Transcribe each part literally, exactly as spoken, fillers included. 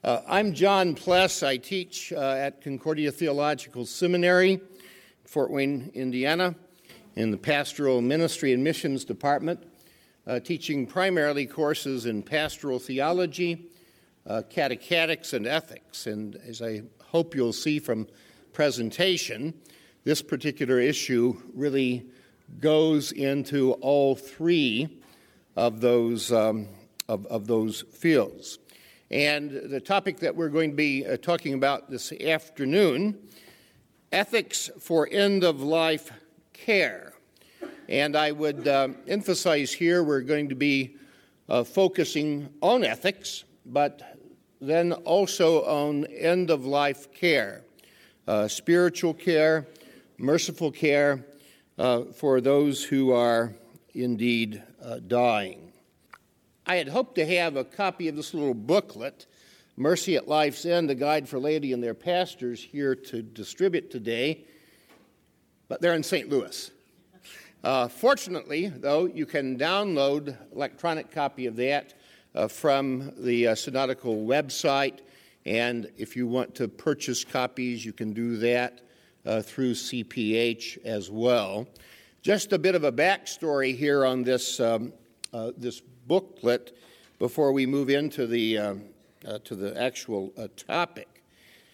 Uh, I'm John Pless. I teach uh, at Concordia Theological Seminary, Fort Wayne, Indiana, in the Pastoral Ministry and Missions Department, uh, teaching primarily courses in pastoral theology, uh, catechetics, and ethics. And as I hope you'll see from presentation, this particular issue really goes into all three of those um, of, of those fields. And the topic that we're going to be uh, talking about this afternoon, ethics for end-of-life care. And I would uh, emphasize here we're going to be uh, focusing on ethics, but then also on end-of-life care, uh, spiritual care, merciful care uh, for those who are indeed uh, dying. I had hoped to have a copy of this little booklet, Mercy at Life's End, a guide for laity and their pastors, here to distribute today, but they're in Saint Louis. Uh, fortunately, though, you can download an electronic copy of that uh, from the uh, Synodical website, and if you want to purchase copies, you can do that uh, through C P H as well. Just a bit of a backstory here on this um, uh, this booklet before we move into the uh, uh, to the actual uh, topic.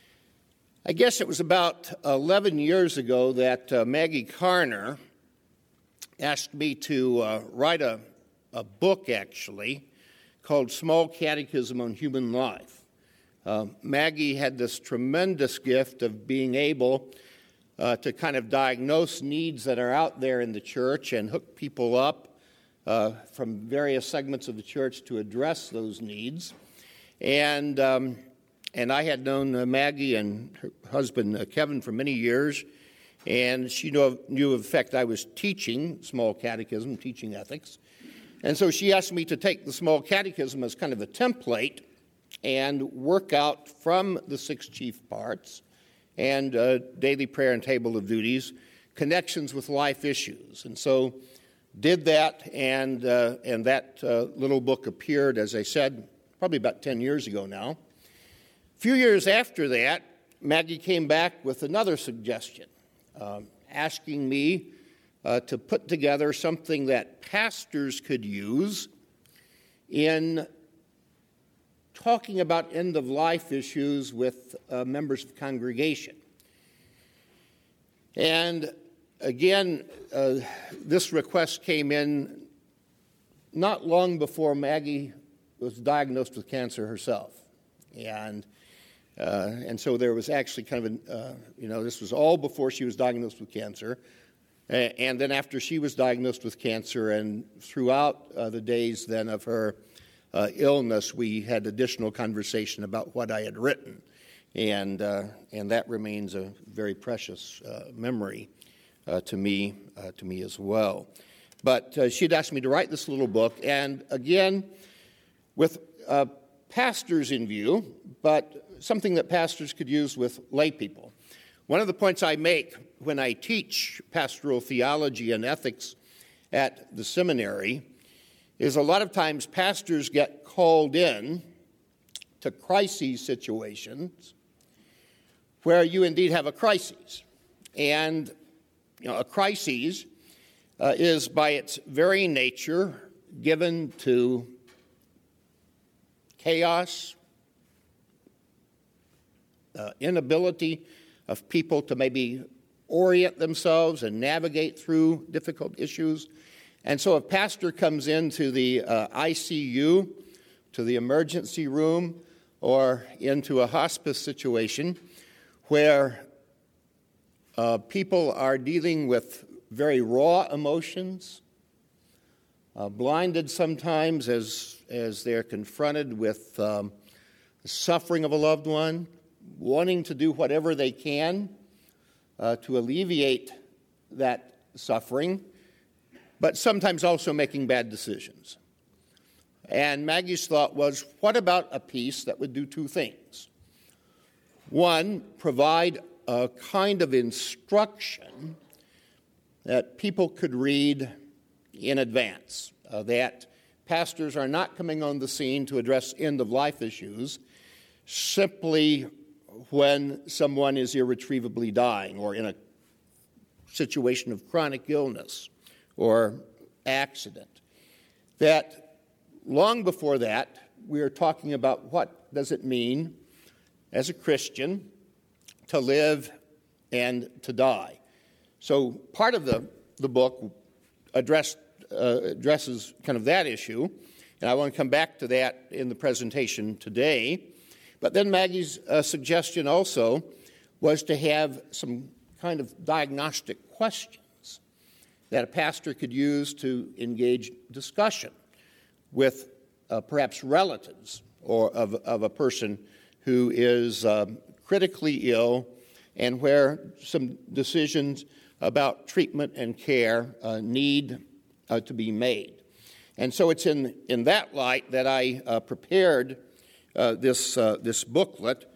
I guess it was about eleven years ago that uh, Maggie Carner asked me to uh, write a, a book, actually, called Small Catechism on Human Life. Uh, Maggie had this tremendous gift of being able uh, to kind of diagnose needs that are out there in the church and hook people up Uh, from various segments of the church to address those needs. And um, and I had known uh, Maggie and her husband uh, Kevin for many years, and she knew of, knew of the fact I was teaching Small Catechism, teaching ethics. And so she asked me to take the Small Catechism as kind of a template and work out from the six chief parts and uh, daily prayer and table of duties, connections with life issues. And so did that, and uh, and that uh, little book appeared, as I said, probably about ten years ago now. A few years after that, Maggie came back with another suggestion, um, asking me uh, to put together something that pastors could use in talking about end-of-life issues with uh, members of the congregation. And Again, uh, this request came in not long before Maggie was diagnosed with cancer herself. And uh, and so there was actually kind of, an, uh, you know, this was all before she was diagnosed with cancer. Uh, and then after she was diagnosed with cancer and throughout uh, the days then of her uh, illness, we had additional conversation about what I had written. And, uh, and that remains a very precious uh, memory. Uh, to me, uh, to me as well. But uh, she'd asked me to write this little book, and again, with uh, pastors in view, but something that pastors could use with lay people. One of the points I make when I teach pastoral theology and ethics at the seminary is a lot of times pastors get called in to crisis situations where you indeed have a crisis. And You know, a crisis uh, is by its very nature given to chaos, uh, inability of people to maybe orient themselves and navigate through difficult issues. And so a pastor comes into the uh, I C U, to the emergency room, or into a hospice situation where Uh, people are dealing with very raw emotions, uh, blinded sometimes as as they're confronted with um, the suffering of a loved one, wanting to do whatever they can uh, to alleviate that suffering, but sometimes also making bad decisions. And Maggie's thought was, what about a piece that would do two things? One, provide a kind of instruction that people could read in advance, uh, that pastors are not coming on the scene to address end-of-life issues, simply when someone is irretrievably dying or in a situation of chronic illness or accident. That long before that, we are talking about what does it mean as a Christian to live and to die. So part of the, the book addressed, uh, addresses kind of that issue, and I want to come back to that in the presentation today. But then Maggie's uh, suggestion also was to have some kind of diagnostic questions that a pastor could use to engage discussion with uh, perhaps relatives or of, of a person who is um, critically ill and where some decisions about treatment and care uh, need uh, to be made. And so it's in, in that light that I uh, prepared uh, this, uh, this booklet.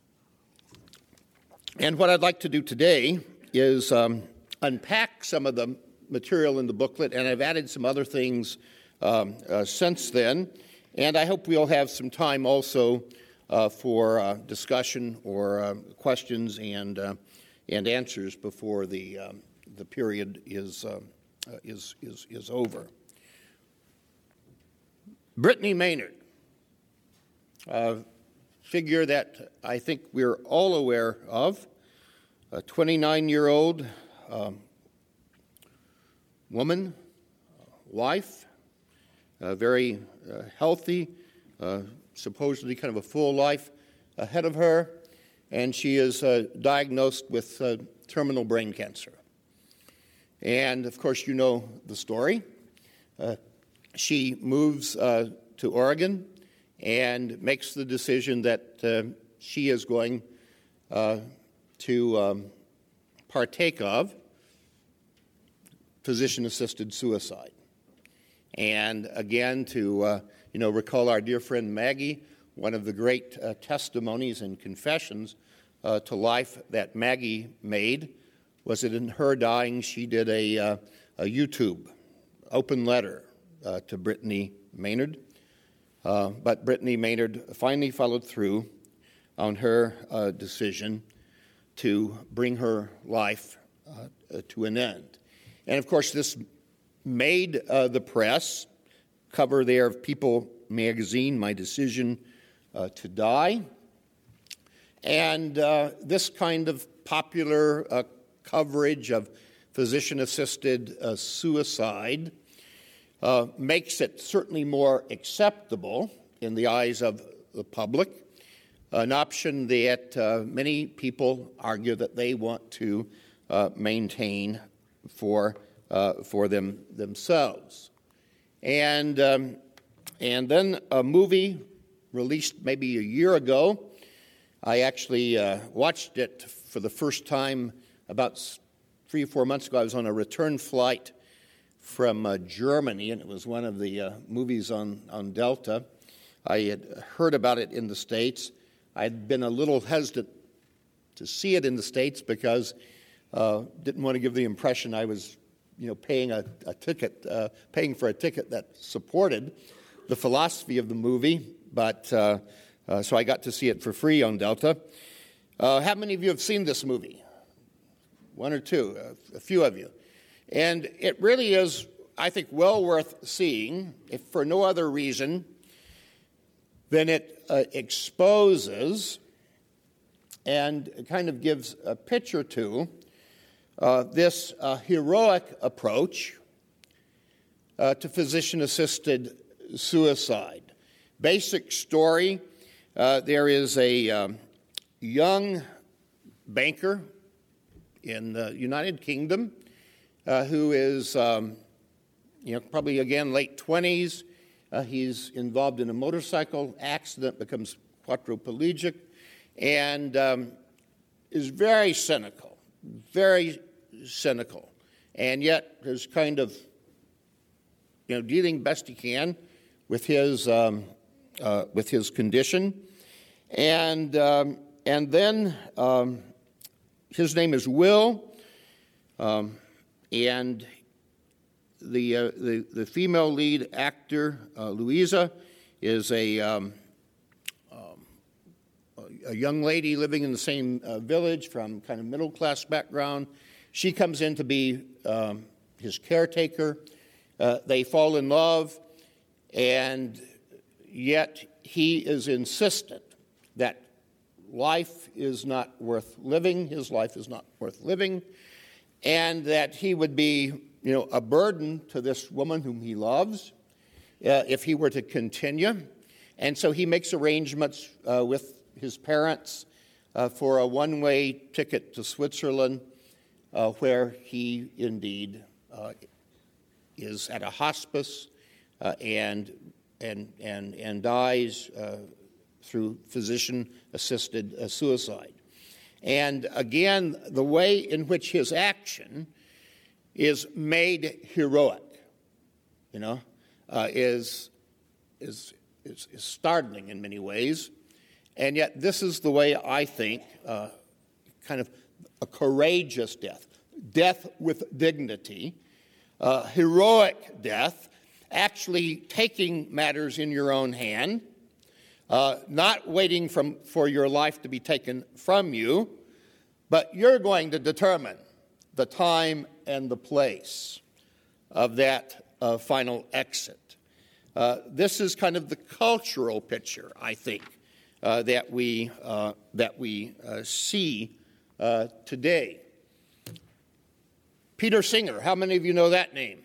And what I'd like to do today is um, unpack some of the material in the booklet, and I've added some other things um, uh, since then. And I hope we'll have some time also uh, for uh, discussion or uh, questions and uh, and answers before the um, the period is uh, uh, is is is over. Brittany Maynard, a figure that I think we're all aware of, a twenty-nine-year-old um, woman, wife, uh, very uh, healthy, uh, supposedly kind of a full life ahead of her, and she is uh, diagnosed with uh, terminal brain cancer. And, of course, you know the story. Uh, she moves uh, to Oregon and makes the decision that uh, she is going uh, to um, partake of physician-assisted suicide. And again, to uh, you know, recall our dear friend Maggie, one of the great uh, testimonies and confessions uh, to life that Maggie made was that in her dying, she did a, uh, a YouTube open letter uh, to Brittany Maynard. Uh, but Brittany Maynard finally followed through on her uh, decision to bring her life uh, to an end. And of course, this made uh, the press, cover there of People magazine, My Decision uh, to Die. And uh, this kind of popular uh, coverage of physician-assisted uh, suicide uh, makes it certainly more acceptable in the eyes of the public, an option that uh, many people argue that they want to uh, maintain for uh, for them themselves. And um, and then a movie released maybe a year ago. I actually uh, watched it for the first time about three or four months ago. I was on a return flight from uh, Germany, and it was one of the uh, movies on, on Delta. I had heard about it in the States. I'd been a little hesitant to see it in the States because uh, didn't want to give the impression I was, you know, paying a, a ticket, uh, paying for a ticket that supported the philosophy of the movie. But uh, uh, so I got to see it for free on Delta. Uh, how many of you have seen this movie? One or two, a, a few of you. And it really is, I think, well worth seeing, if for no other reason than it uh, exposes and kind of gives a picture to uh, this uh, heroic approach uh, to physician-assisted suicide. Basic story, uh, there is a um, young banker in the United Kingdom uh, who is, um, you know, probably, again, late twenties. Uh, he's involved in a motorcycle accident, becomes quadriplegic, and um, is very cynical, very cynical, and yet is kind of, you know, dealing best he can with his um, uh, with his condition, and um, and then um, his name is Will, um, and the, uh, the the female lead actor uh, Louisa is a um, um, a young lady living in the same uh, village from kind of middle-class background. She comes in to be um, his caretaker. Uh, they fall in love, and yet he is insistent that life is not worth living, his life is not worth living, and that he would be, you know, a burden to this woman whom he loves uh, if he were to continue. And so he makes arrangements uh, with his parents uh, for a one-way ticket to Switzerland, uh, where he indeed uh, is at a hospice uh, and and and and dies uh, through physician-assisted uh, suicide. And again, the way in which his action is made heroic, you know, uh, is is. Is, is startling in many ways, and yet this is the way I think uh, kind of a courageous death, death with dignity, uh, heroic death, actually taking matters in your own hand, uh, not waiting from, for your life to be taken from you, but you're going to determine the time and the place of that uh, final exit. Uh, this is kind of the cultural picture, I think, uh, that we uh, that we uh, see uh, today. Peter Singer, how many of you know that name?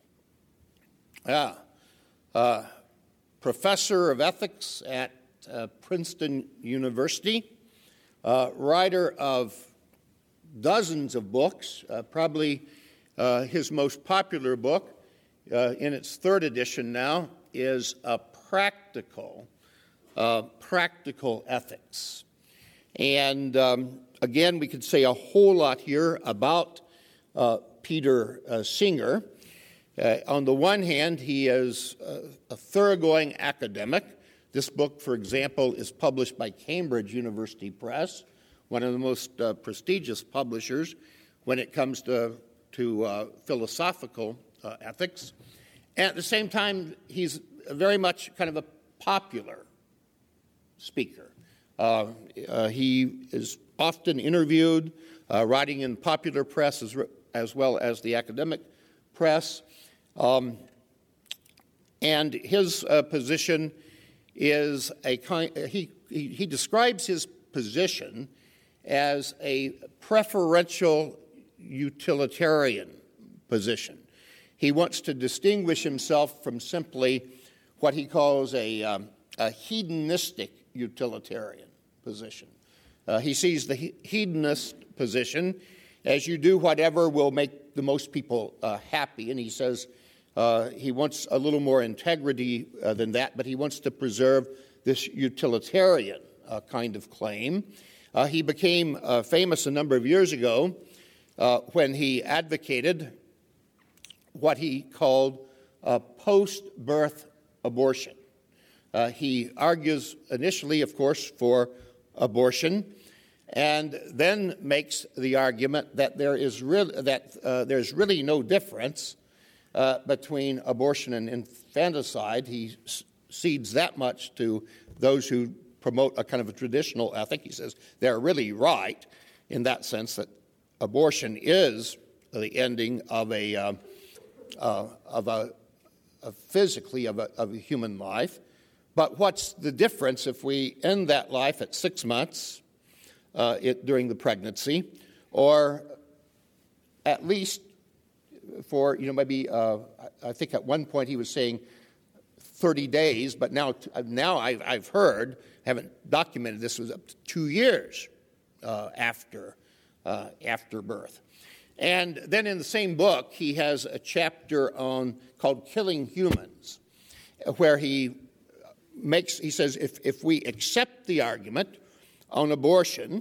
Yeah, uh, professor of ethics at uh, Princeton University, uh, writer of dozens of books, uh, probably uh, his most popular book, uh, in its third edition now, is a practical, uh, practical ethics. And um, again, we could say a whole lot here about uh, Peter uh, Singer. Uh, on the one hand, he is uh, a thoroughgoing academic. This book, for example, is published by Cambridge University Press, one of the most uh, prestigious publishers when it comes to, to uh, philosophical uh, ethics. And at the same time, he's very much kind of a popular speaker. Uh, uh, he is often interviewed, uh, writing in popular press as, re- as well as the academic press. Um, and his uh, position is a kind, he, he, he describes his position as a preferential utilitarian position. He wants to distinguish himself from simply what he calls a, um, a hedonistic utilitarian position. Uh, he sees the he- hedonist position as you do whatever will make the most people uh, happy, and he says uh, he wants a little more integrity uh, than that, but he wants to preserve this utilitarian uh, kind of claim. Uh, he became uh, famous a number of years ago uh, when he advocated what he called uh, post-birth abortion. Uh, he argues initially, of course, for abortion, and then makes the argument that there is really, that uh, there's really no difference uh, between abortion and infanticide. He s- cedes that much to those who promote a kind of a traditional ethic. He says they're really right in that sense that abortion is the ending of a uh, uh, of a of physically of a, of a human life. But what's the difference if we end that life at six months uh, it, during the pregnancy, or at least for, you know, maybe, uh, I think at one point he was saying thirty days, but now now I've, I've heard, haven't documented this, was up to two years uh, after uh, after birth. And then in the same book, he has a chapter on called Killing Humans, where he makes, he says, if, if we accept the argument on abortion,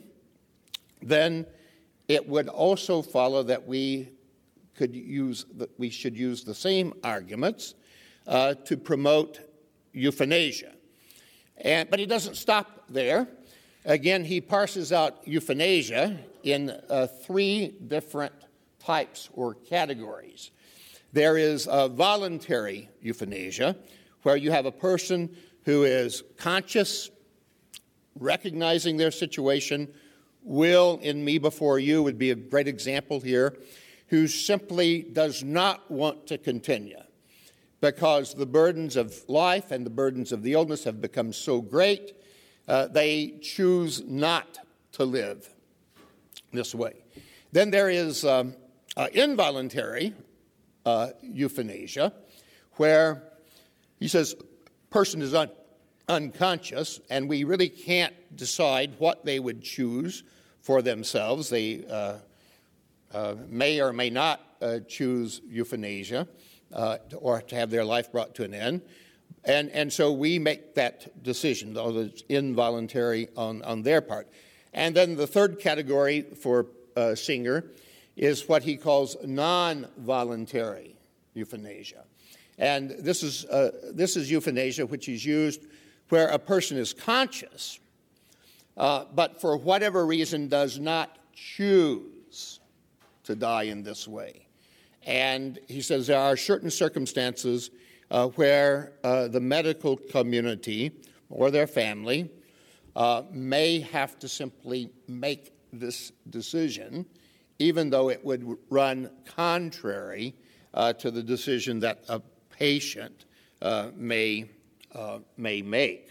then it would also follow that we could use, that we should use the same arguments uh, to promote euthanasia. And, but he doesn't stop there. Again, he parses out euthanasia in uh, three different types or categories. There is a voluntary euthanasia, where you have a person who is conscious, recognizing their situation. Will, in Me Before You, would be a great example here, who simply does not want to continue because the burdens of life and the burdens of the illness have become so great, uh, they choose not to live this way. Then there is um, uh, involuntary uh, euthanasia, where he says person is un- unconscious, and we really can't decide what they would choose for themselves. They uh, uh, may or may not uh, choose euthanasia uh, or to have their life brought to an end. And, and so we make that decision, although it's involuntary on, on their part. And then the third category for uh, Singer is what he calls non-voluntary euthanasia. And this is, uh, this is euthanasia which is used where a person is conscious, uh, but for whatever reason does not choose to die in this way. And he says there are certain circumstances uh, where uh, the medical community or their family uh, may have to simply make this decision, even though it would run contrary uh, to the decision that a patient uh, may uh, may make.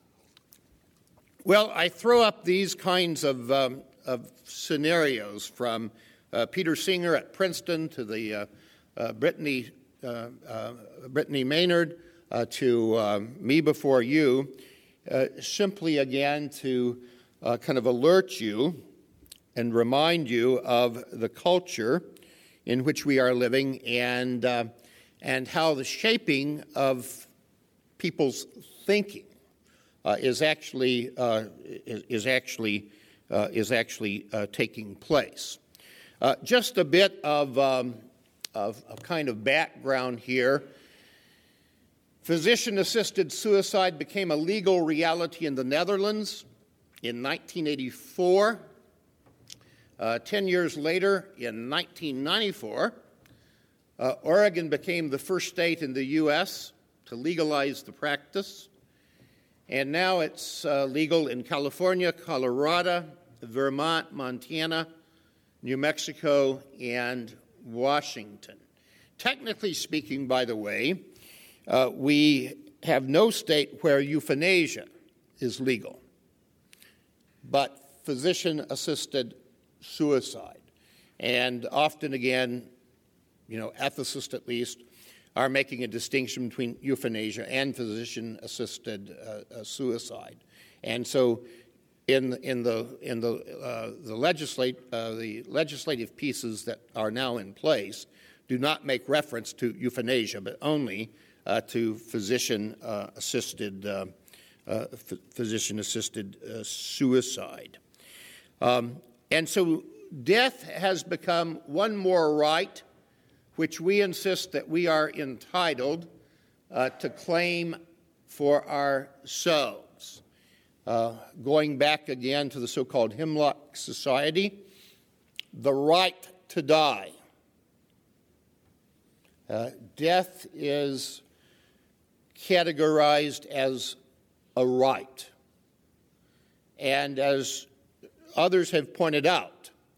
Well, I throw up these kinds of, um, of scenarios from uh, Peter Singer at Princeton to the uh, uh, Brittany uh, uh, Brittany Maynard uh, to um, Me Before You, uh, simply again to uh, kind of alert you and remind you of the culture in which we are living and uh, and how the shaping of people's thinking uh, is actually uh, is, is actually uh, is actually uh, taking place. Uh, just a bit of, um, of of kind of background here. Physician-assisted suicide became a legal reality in the Netherlands in nineteen eighty-four. Uh, ten years later, in nineteen ninety-four, uh, Oregon became the first state in the U S to legalize the practice, and now it's uh, legal in California, Colorado, Vermont, Montana, New Mexico, and Washington. Technically speaking, by the way, uh, we have no state where euthanasia is legal, but physician-assisted suicide. And often again, you know, ethicists at least, are making a distinction between euthanasia and physician-assisted uh, uh, suicide. And so in, in the, in the, uh, the, legislate, uh, the legislative pieces that are now in place do not make reference to euthanasia, but only uh, to physician-assisted uh, uh, f- physician-assisted uh, suicide. Um, and so death has become one more right which we insist that we are entitled uh, to claim for ourselves. Uh, going back again to the so-called Hemlock Society, the right to die. Uh, death is categorized as a right. And as others have pointed out,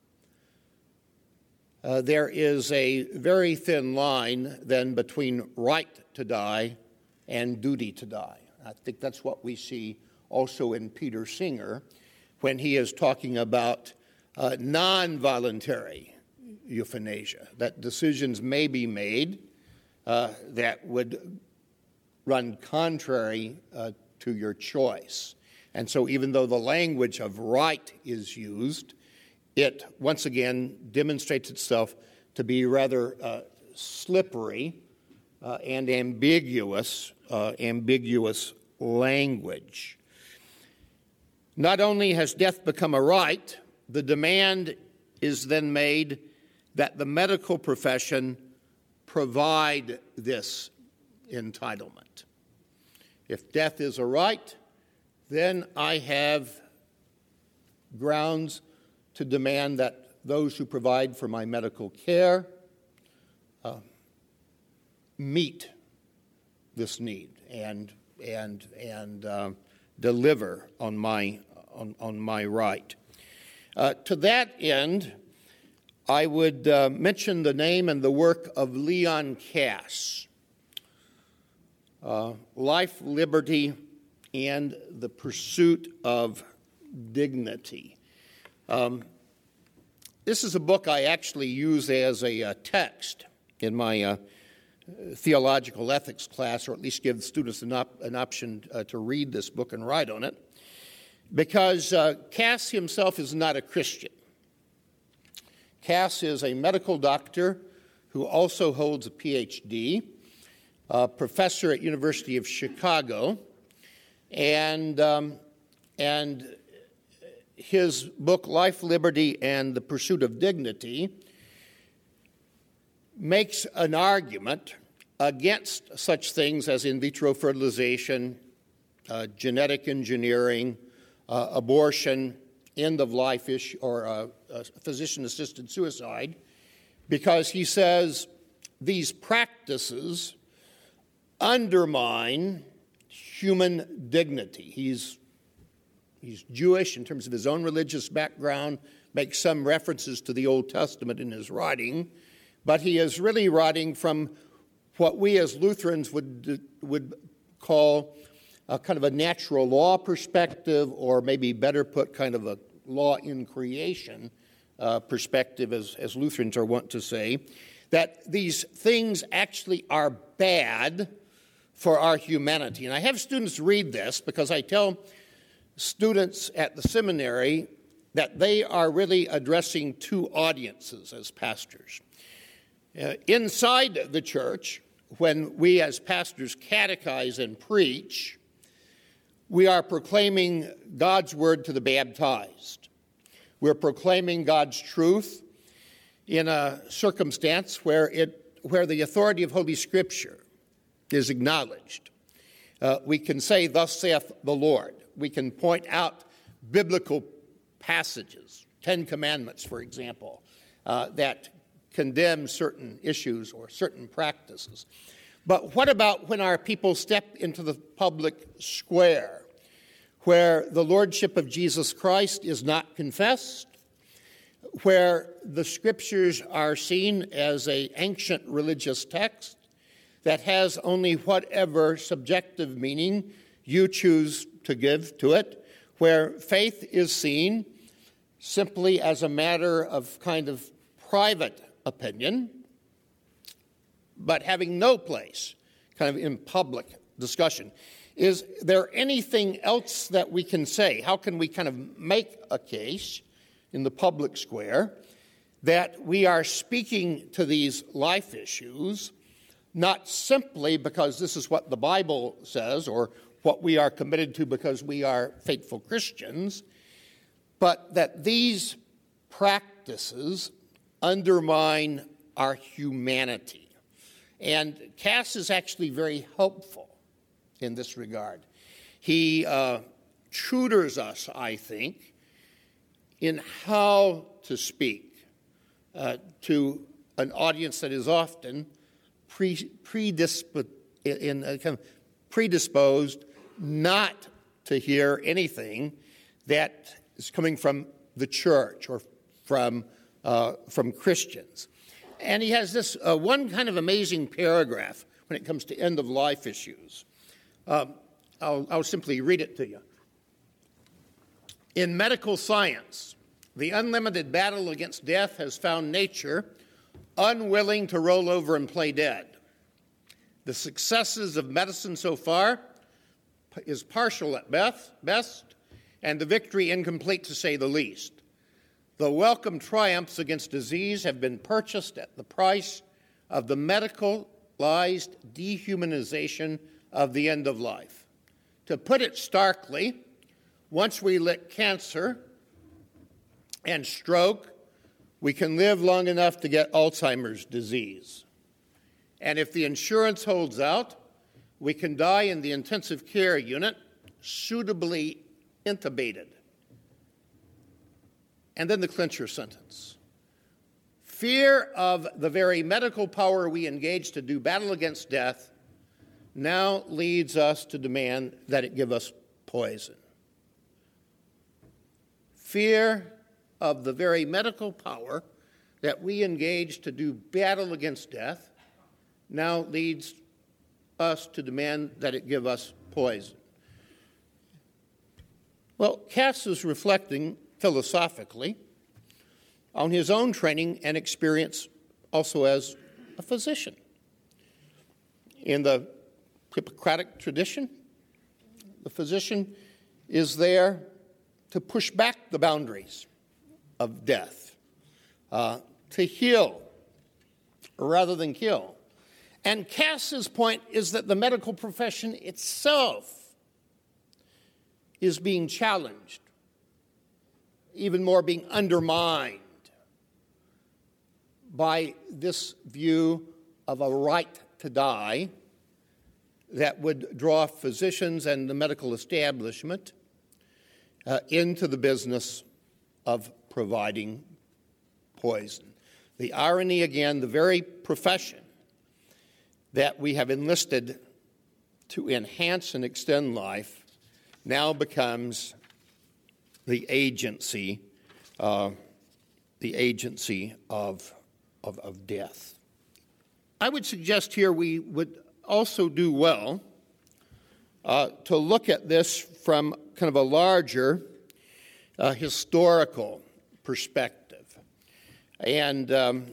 Uh, there is a very thin line then between right to die and duty to die. I think that's what we see also in Peter Singer when he is talking about uh, non-voluntary euthanasia, that decisions may be made uh, that would run contrary uh, to your choice. And so even though the language of right is used, it, once again, demonstrates itself to be rather uh, slippery uh, and ambiguous, uh, ambiguous language. Not only has death become a right, the demand is then made that the medical profession provide this entitlement. If death is a right, then I have grounds to demand that those who provide for my medical care uh, meet this need and and and uh, deliver on my on, on my right. Uh, to that end, I would uh, mention the name and the work of Leon Kass, uh, Life, Liberty, and the Pursuit of Dignity. Um, this is a book I actually use as a uh, text in my uh, theological ethics class, or at least give students an, op- an option uh, to read this book and write on it, because uh, Kass himself is not a Christian. Kass is a medical doctor who also holds a P H D, a professor at University of Chicago, and um, and his book, Life, Liberty, and the Pursuit of Dignity, makes an argument against such things as in vitro fertilization, uh, genetic engineering, uh, abortion, end-of-life issue, or uh, uh, physician-assisted suicide, because he says these practices undermine human dignity. He's, he's Jewish in terms of his own religious background, makes some references to the Old Testament in his writing, but he is really writing from what we as Lutherans would, would call a kind of a natural law perspective, or maybe better put, kind of a law in creation uh, perspective, as, as Lutherans are wont to say, that these things actually are bad for our humanity. And I have students read this because I tell students at the seminary that they are really addressing two audiences as pastors. Uh, inside the church, when we as pastors catechize and preach, we are proclaiming God's word to the baptized. We're proclaiming God's truth in a circumstance where it, where the authority of Holy Scripture is acknowledged. Uh, we can say, "Thus saith the Lord." We can point out biblical passages, Ten Commandments, for example, uh, that condemn certain issues or certain practices. But what about when our people step into the public square, where the lordship of Jesus Christ is not confessed, where the Scriptures are seen as an ancient religious text that has only whatever subjective meaning you choose to give to it, where faith is seen simply as a matter of kind of private opinion, but having no place kind of in public discussion. Is there anything else that we can say? How can we kind of make a case in the public square that we are speaking to these life issues, not simply because this is what the Bible says or what we are committed to because we are faithful Christians, but that these practices undermine our humanity? And Kass is actually very helpful in this regard. He uh, tutors us, I think, in how to speak uh, to an audience that is often pre- predisp- in, uh, kind of predisposed not to hear anything that is coming from the church or from uh, from Christians. And he has this uh, one kind of amazing paragraph when it comes to end-of-life issues. Um, I'll, I'll simply read it to you. In medical science, the unlimited battle against death has found nature unwilling to roll over and play dead. The successes of medicine so far is partial at best, and the victory incomplete to say the least. The welcome triumphs against disease have been purchased at the price of the medicalized dehumanization of the end of life. To put it starkly, once we lick cancer and stroke, we can live long enough to get Alzheimer's disease. And if the insurance holds out, we can die in the intensive care unit, suitably intubated. And then the clincher sentence. Fear of the very medical power we engage to do battle against death now leads us to demand that it give us poison. fear of the very medical power that we engage to do battle against death now leads us to demand that it give us poison. Well, Cass is reflecting philosophically on his own training and experience also as a physician. In the Hippocratic tradition, the physician is there to push back the boundaries of death, uh, to heal rather than kill. And Cass's point is that the medical profession itself is being challenged, even more being undermined by this view of a right to die that would draw physicians and the medical establishment uh, into the business of providing poison. The irony, again, the very profession that we have enlisted to enhance and extend life now becomes the agency, uh, the agency of, of, of death. I would suggest here we would also do well uh, to look at this from kind of a larger uh, historical perspective. And um,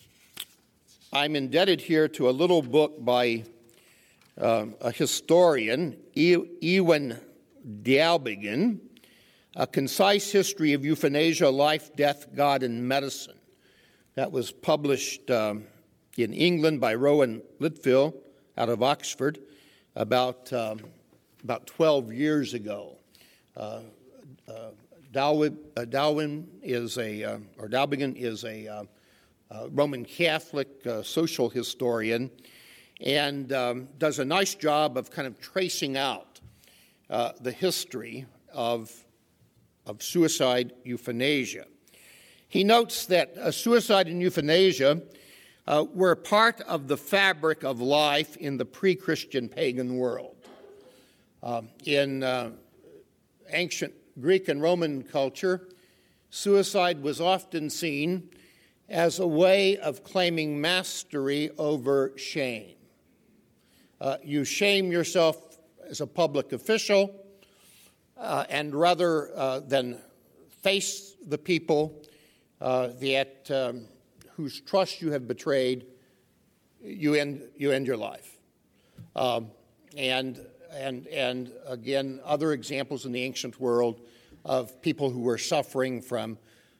I'm indebted here to a little book by uh, a historian, Ewan Dowbiggin, A Concise History of Euthanasia, Life, Death, God, and Medicine. That was published um, in England by Rowan Litfield out of Oxford about um, about twelve years ago. Uh, uh, Darwin, uh, Darwin is a, uh, or Dowbiggin is a uh, uh, Roman Catholic uh, social historian, and um, does a nice job of kind of tracing out uh, the history of of suicide euthanasia. He notes that uh, suicide and euthanasia uh, were part of the fabric of life in the pre-Christian pagan world. Uh, in uh, ancient Greek and Roman culture, suicide was often seen as a way of claiming mastery over shame. Uh, you shame yourself as a public official, uh, and rather uh, than face the people uh, that um, whose trust you have betrayed, you end you end your life. Um, and and and again, other examples in the ancient world of people who were suffering from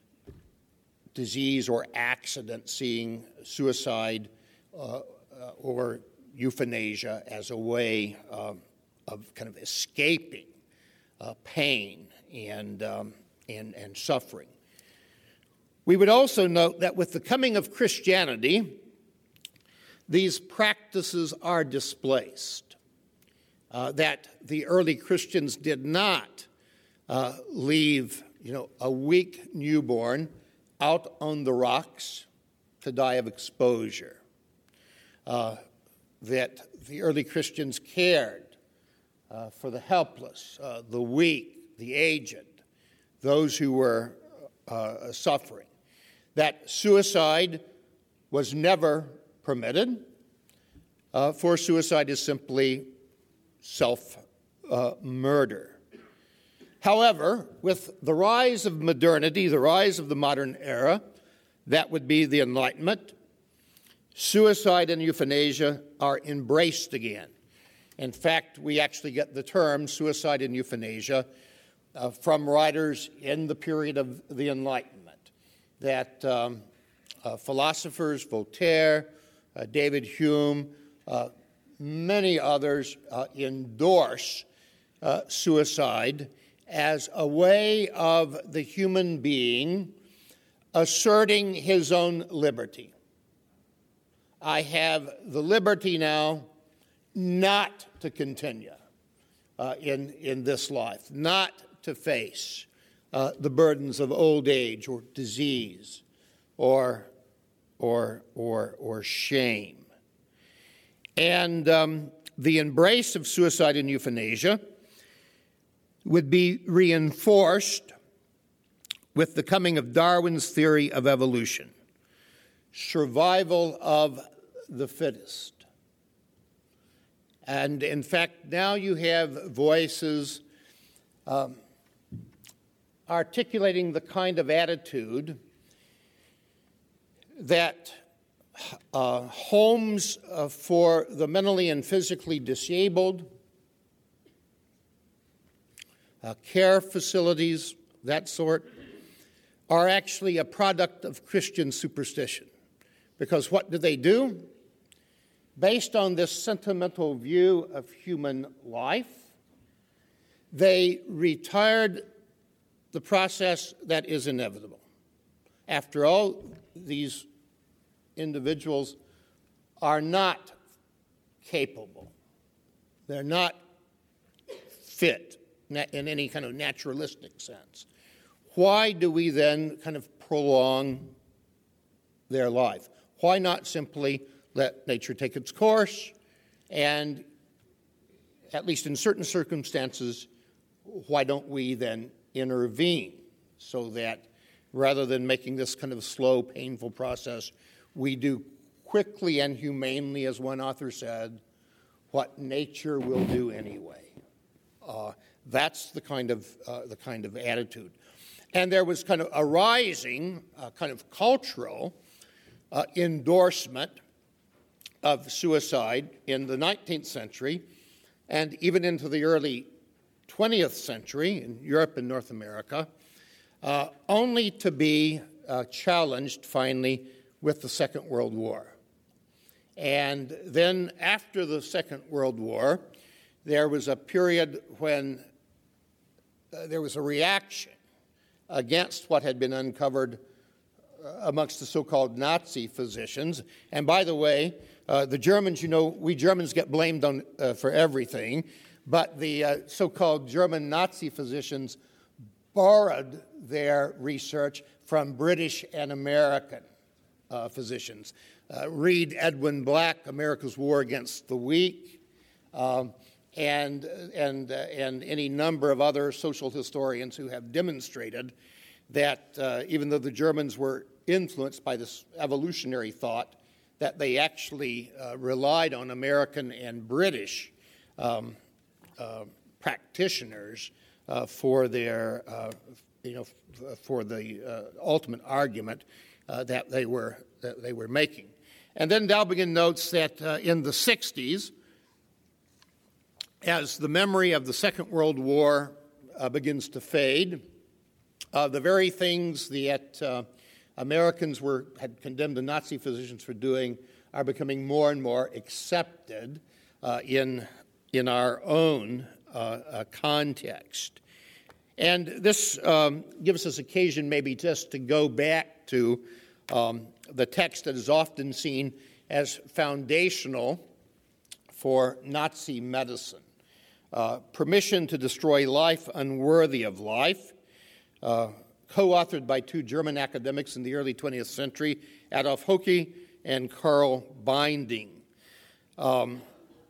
disease or accident, seeing suicide uh, uh, or euthanasia as a way uh, of kind of escaping uh, pain and, um, and, and suffering. We would also note that with the coming of Christianity, these practices are displaced, uh, that the early Christians did not uh, leave, you know, a weak newborn out on the rocks to die of exposure, uh, that the early Christians cared uh, for the helpless, uh, the weak, the aged, those who were uh, suffering, that suicide was never permitted, uh, for suicide is simply self-murder. Uh, However, with the rise of modernity, the rise of the modern era, that would be the Enlightenment, suicide and euthanasia are embraced again. In fact, we actually get the term suicide and euthanasia uh, from writers in the period of the Enlightenment, that um, uh, philosophers, Voltaire, uh, David Hume, uh, many others uh, endorse uh, suicide as a way of the human being asserting his own liberty. I have the liberty now not to continue uh, in, in this life, not to face uh, the burdens of old age or disease or, or, or, or shame. And um, the embrace of suicide and euthanasia would be reinforced with the coming of Darwin's theory of evolution. Survival of the fittest. And in fact, now you have voices um, articulating the kind of attitude that uh, homes uh, for the mentally and physically disabled, uh, care facilities, that sort, are actually a product of Christian superstition. Because what do they do? Based on this sentimental view of human life, they retired the process that is inevitable. After all, these individuals are not capable. They're not fit in any kind of naturalistic sense. Why do we then kind of prolong their life? Why not simply let nature take its course, and at least in certain circumstances, why don't we then intervene so that rather than making this kind of slow, painful process, we do quickly and humanely, as one author said, what nature will do anyway. Uh, that's the kind of uh, the kind of attitude. And there was kind of a rising, uh, kind of cultural uh, endorsement of suicide in the nineteenth century and even into the early twentieth century in Europe and North America, uh, only to be uh, challenged finally with the Second World War. And then after the Second World War, there was a period when uh, there was a reaction against what had been uncovered amongst the so-called Nazi physicians. And by the way, uh, the Germans, you know, we Germans get blamed on, uh, for everything, but the uh, so-called German Nazi physicians borrowed their research from British and American uh, physicians. Uh, read Edwin Black, America's War Against the Weak, um, and, and, uh, and any number of other social historians who have demonstrated that uh, even though the Germans were influenced by this evolutionary thought, that they actually uh, relied on American and British um, uh, practitioners uh, for their, uh, you know, f- for the uh, ultimate argument uh, that they were that they were making. And then Dalbingen notes that uh, in the sixties, as the memory of the Second World War uh, begins to fade, uh, the very things that uh, Americans were had condemned the Nazi physicians for doing are becoming more and more accepted uh, in in our own uh, uh, context. And this um, gives us occasion maybe just to go back to um, the text that is often seen as foundational for Nazi medicine. Uh, Permission to Destroy Life Unworthy of Life, uh, co-authored by two German academics in the early twentieth century, Adolf Höcke and Karl Binding. Um,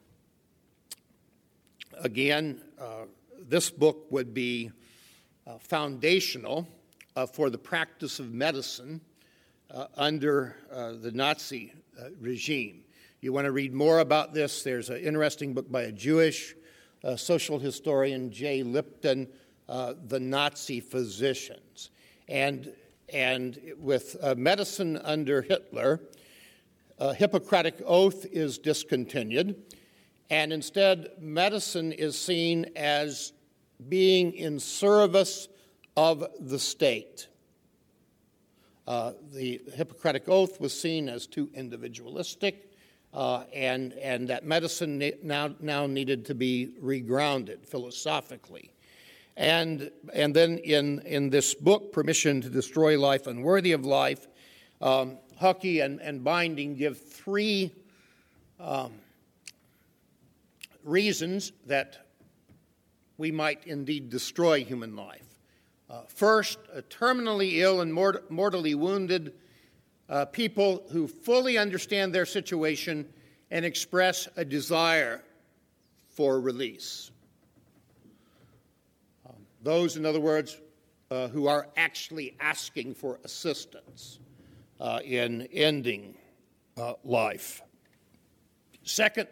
again, uh, this book would be uh, foundational uh, for the practice of medicine uh, under uh, the Nazi uh, regime. You want to read more about this, there's an interesting book by a Jewish uh, social historian, Jay Lipton, uh, The Nazi Physicians. And, and with uh, medicine under Hitler, a Hippocratic oath is discontinued, and instead medicine is seen as being in service of the state. Uh, the Hippocratic oath was seen as too individualistic, uh, and, and that medicine ne- now, now needed to be regrounded philosophically. And, and then in, in this book, Permission to Destroy Life Unworthy of Life, um, Höcke and, and Binding give three um, reasons that we might indeed destroy human life. Uh, first, uh, terminally ill and mort- mortally wounded uh, people who fully understand their situation and express a desire for release. Um, those, in other words, uh, who are actually asking for assistance uh, in ending uh, life. Second,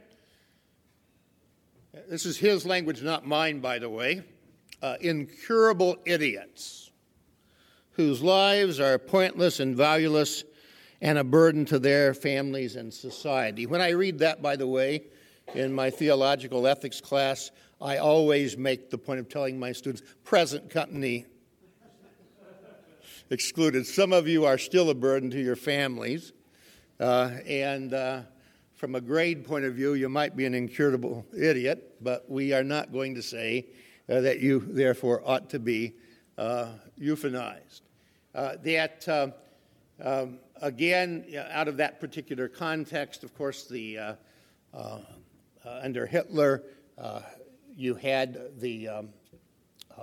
this is his language, not mine, by the way, uh, incurable idiots whose lives are pointless and valueless and a burden to their families and society. When I read that, by the way, in my theological ethics class, I always make the point of telling my students, present company excluded. Some of you are still a burden to your families, uh, and uh, from a grade point of view, you might be an incurable idiot, but we are not going to say uh, that you, therefore, ought to be uh, euthanized. Uh, that, uh, um, again, out of that particular context, of course, the uh, uh, uh, under Hitler, uh, you had the um, uh,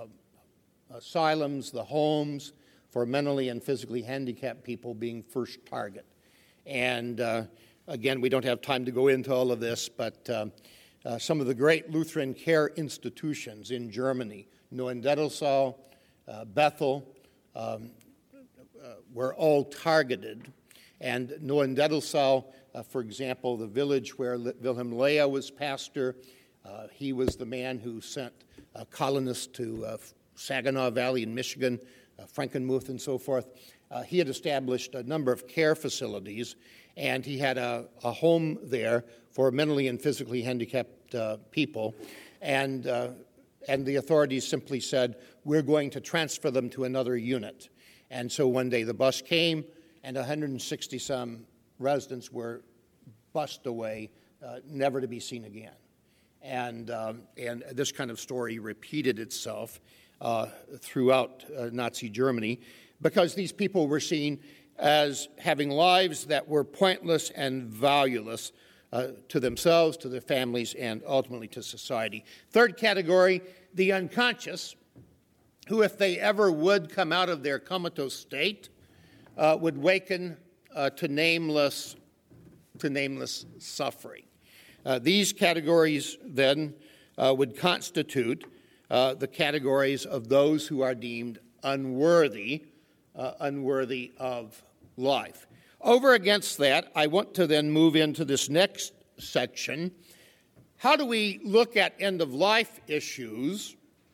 asylums, the homes for mentally and physically handicapped people being first target. And uh, again, we don't have time to go into all of this, but uh, uh, some of the great Lutheran care institutions in Germany, Neuendettelsau, uh, Bethel, um, uh, were all targeted. And Neuendettelsau, uh, for example, the village where Wilhelm Leah was pastor, uh, he was the man who sent uh, colonists to uh, Saginaw Valley in Michigan, uh, Frankenmuth and so forth. Uh, he had established a number of care facilities, and he had a, a home there for mentally and physically handicapped uh, people. And, uh, and the authorities simply said, we're going to transfer them to another unit. And so one day the bus came, and one hundred sixty some residents were bussed away, uh, never to be seen again. And, um, and this kind of story repeated itself uh, throughout uh, Nazi Germany, because these people were seen as having lives that were pointless and valueless uh, to themselves, to their families, and ultimately to society. Third category, the unconscious, who, if they ever would come out of their comatose state, uh, would waken uh, to nameless, to nameless suffering. Uh, these categories, then, uh, would constitute uh, the categories of those who are deemed unworthy, uh, unworthy of life. Over against that, I want to then move into this next section. How do we look at end-of-life issues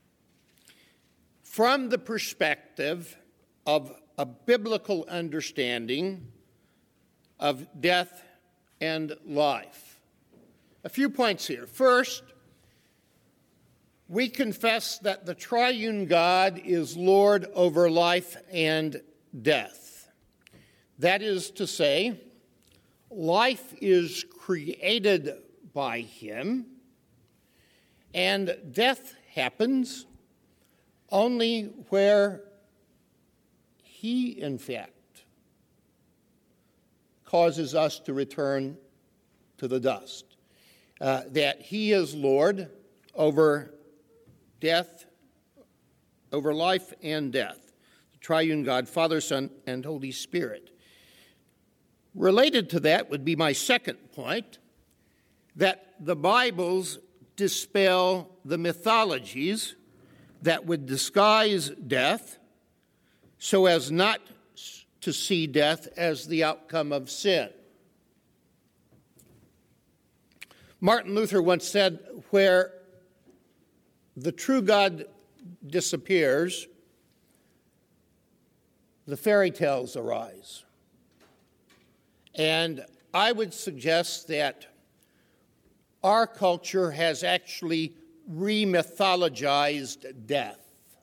from the perspective of a biblical understanding of death and life? A few points here. First, we confess that the triune God is Lord over life and death. That is to say, life is created by Him, and death happens only where He, in fact, causes us to return to the dust. Uh, that He is Lord over death, over life and death. The triune God, Father, Son, and Holy Spirit. Related to that would be my second point, that the Bibles dispel the mythologies that would disguise death so as not to see death as the outcome of sin. Martin Luther once said, where the true God disappears, the fairy tales arise. And I would suggest that our culture has actually re-mythologized death.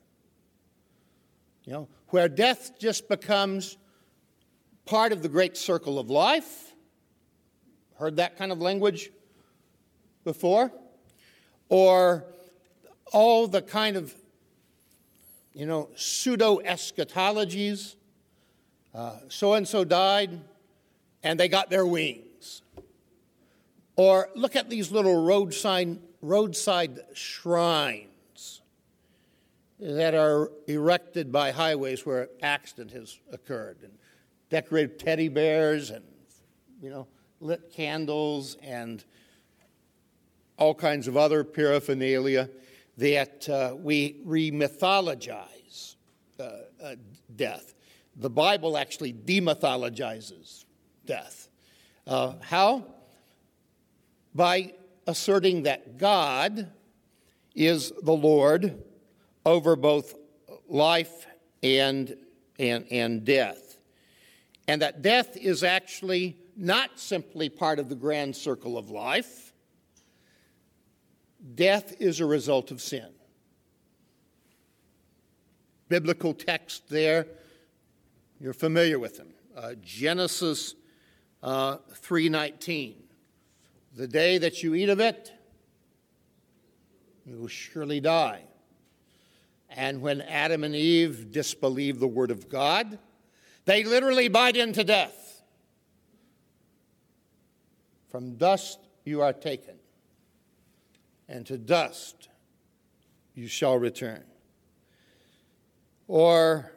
You know, where death just becomes part of the great circle of life. Heard that kind of language before? Or all the kind of, you know, pseudo-eschatologies. Uh, so-and-so died, and they got their wings. Or look at these little roadside, roadside shrines that are erected by highways where an accident has occurred, and decorated teddy bears and, you know, lit candles and all kinds of other paraphernalia that uh, we re-mythologize uh, uh, death. The Bible actually demythologizes death. Uh, how? By asserting that God is the Lord over both life and, and, and death. And that death is actually not simply part of the grand circle of life. Death is a result of sin. Biblical text there, you're familiar with them. Uh, Genesis uh, three nineteen. The day that you eat of it, you will surely die. And when Adam and Eve disbelieved the word of God, they literally bite into death. From dust you are taken, and to dust you shall return. Or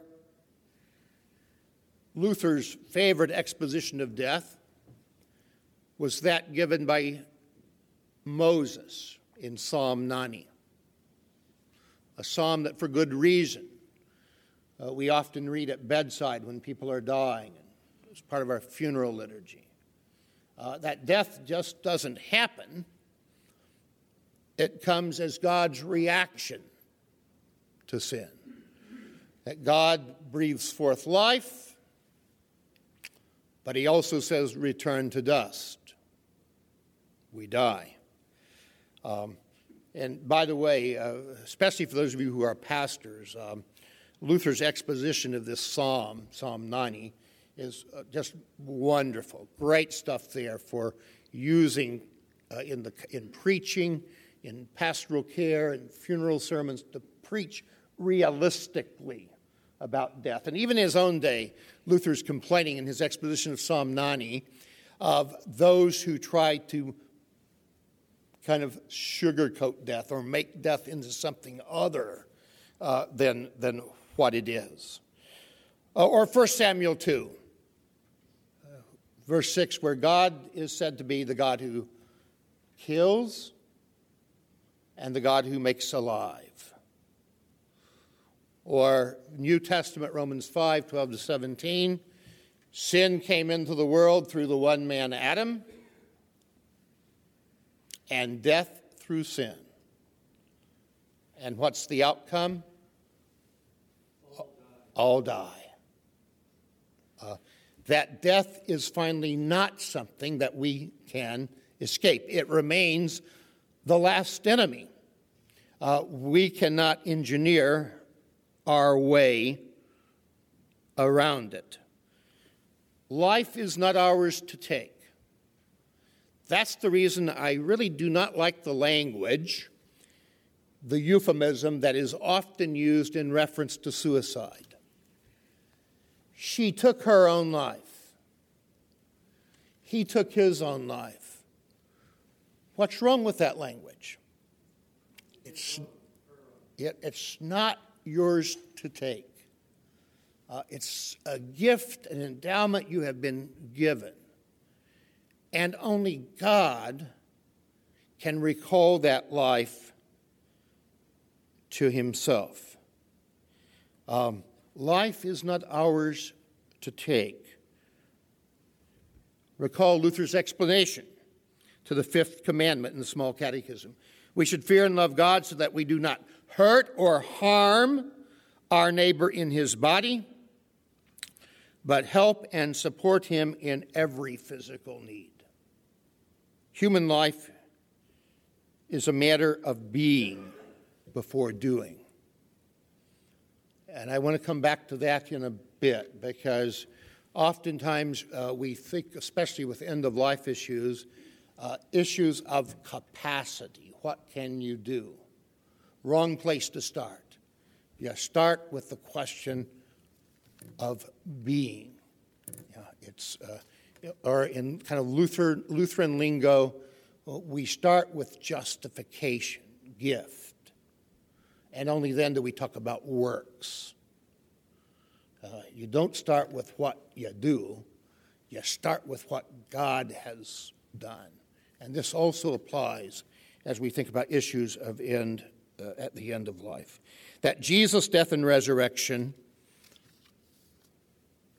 Luther's favorite exposition of death was that given by Moses in Psalm ninety, a psalm that for good reason uh, we often read at bedside when people are dying, and it's part of our funeral liturgy. Uh, that death just doesn't happen. It comes as God's reaction to sin. That God breathes forth life, but he also says, return to dust. We die. Um, and by the way, uh, especially for those of you who are pastors, um, Luther's exposition of this psalm, Psalm ninety, is uh, just wonderful. Great stuff there for using uh, in the in preaching, in pastoral care, in funeral sermons, to preach realistically about death. And even in his own day, Luther's complaining in his exposition of Psalm ninety of those who try to kind of sugarcoat death or make death into something other uh, than, than what it is. Uh, or First Samuel two, uh, verse six, where God is said to be the God who kills and the God who makes alive. Or New Testament, Romans five, twelve to seventeen. Sin came into the world through the one man, Adam, and death through sin. And what's the outcome? All die. All die. Uh, that death is finally not something that we can escape. It remains the last enemy. Uh, we cannot engineer our way around it. Life is not ours to take. That's the reason I really do not like the language, the euphemism that is often used in reference to suicide. She took her own life. He took his own life. What's wrong with that language? It's, it, it's not yours to take. Uh, it's a gift, an endowment you have been given. And only God can recall that life to himself. Um, life is not ours to take. Recall Luther's explanation to the fifth commandment in the Small Catechism. We should fear and love God so that we do not hurt or harm our neighbor in his body, but help and support him in every physical need. Human life is a matter of being before doing. And I want to come back to that in a bit, because oftentimes uh, we think, especially with end-of-life issues, uh, issues of capacity. What can you do? Wrong place to start. You start with the question of being. Yeah, it's, uh, or in kind of Luther, Lutheran lingo, we start with justification, gift. And only then do we talk about works. Uh, you don't start with what you do. You start with what God has done. And this also applies as we think about issues of end uh, at the end of life. That Jesus' death and resurrection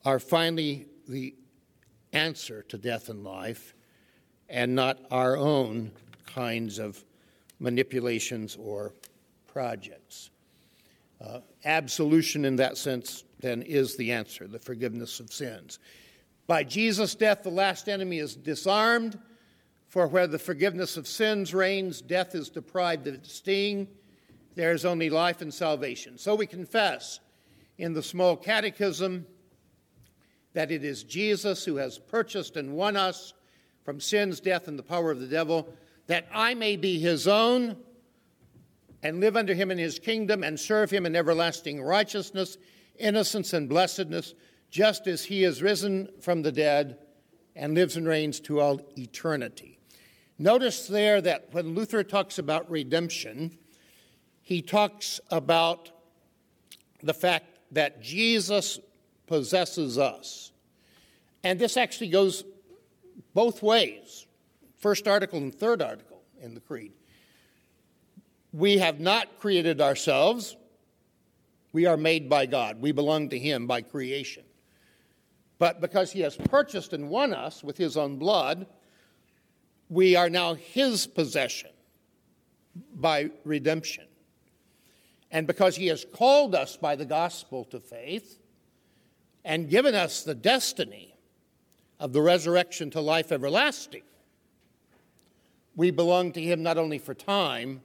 are finally the answer to death and life, and not our own kinds of manipulations or projects. Uh, absolution in that sense, then, is the answer, the forgiveness of sins. By Jesus' death, the last enemy is disarmed, for where the forgiveness of sins reigns, death is deprived of its sting. There is only life and salvation. So we confess in the small catechism that it is Jesus who has purchased and won us from sin's death and the power of the devil, that I may be his own and live under him in his kingdom and serve him in everlasting righteousness, innocence, and blessedness, just as he is risen from the dead and lives and reigns to all eternity. Notice there that when Luther talks about redemption, he talks about the fact that Jesus possesses us. And this actually goes both ways, first article and third article in the Creed. We have not created ourselves. We are made by God. We belong to him by creation. But because he has purchased and won us with his own blood, we are now his possession by redemption. And because he has called us by the gospel to faith and given us the destiny of the resurrection to life everlasting, we belong to him not only for time,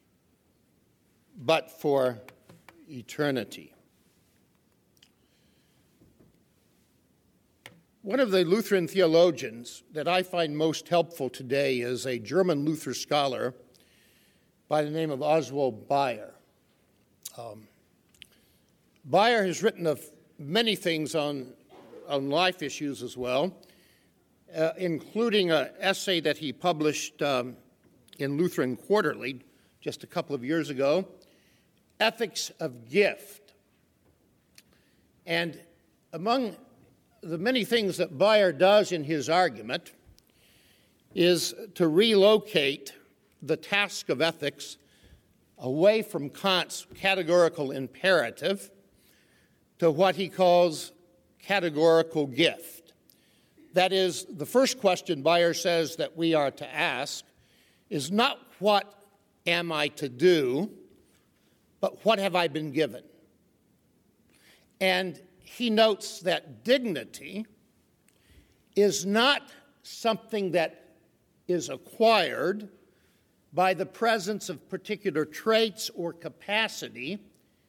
but for eternity. One of the Lutheran theologians that I find most helpful today is a German Luther scholar by the name of Oswald Bayer. Um, Bayer has written of many things on, on life issues as well, uh, including an essay that he published um, in Lutheran Quarterly just a couple of years ago, Ethics of Gift. And among the many things that Bayer does in his argument is to relocate the task of ethics away from Kant's categorical imperative to what he calls categorical gift. That is, the first question Bayer says that we are to ask is not what am I to do, but what have I been given? And he notes that dignity is not something that is acquired by the presence of particular traits or capacity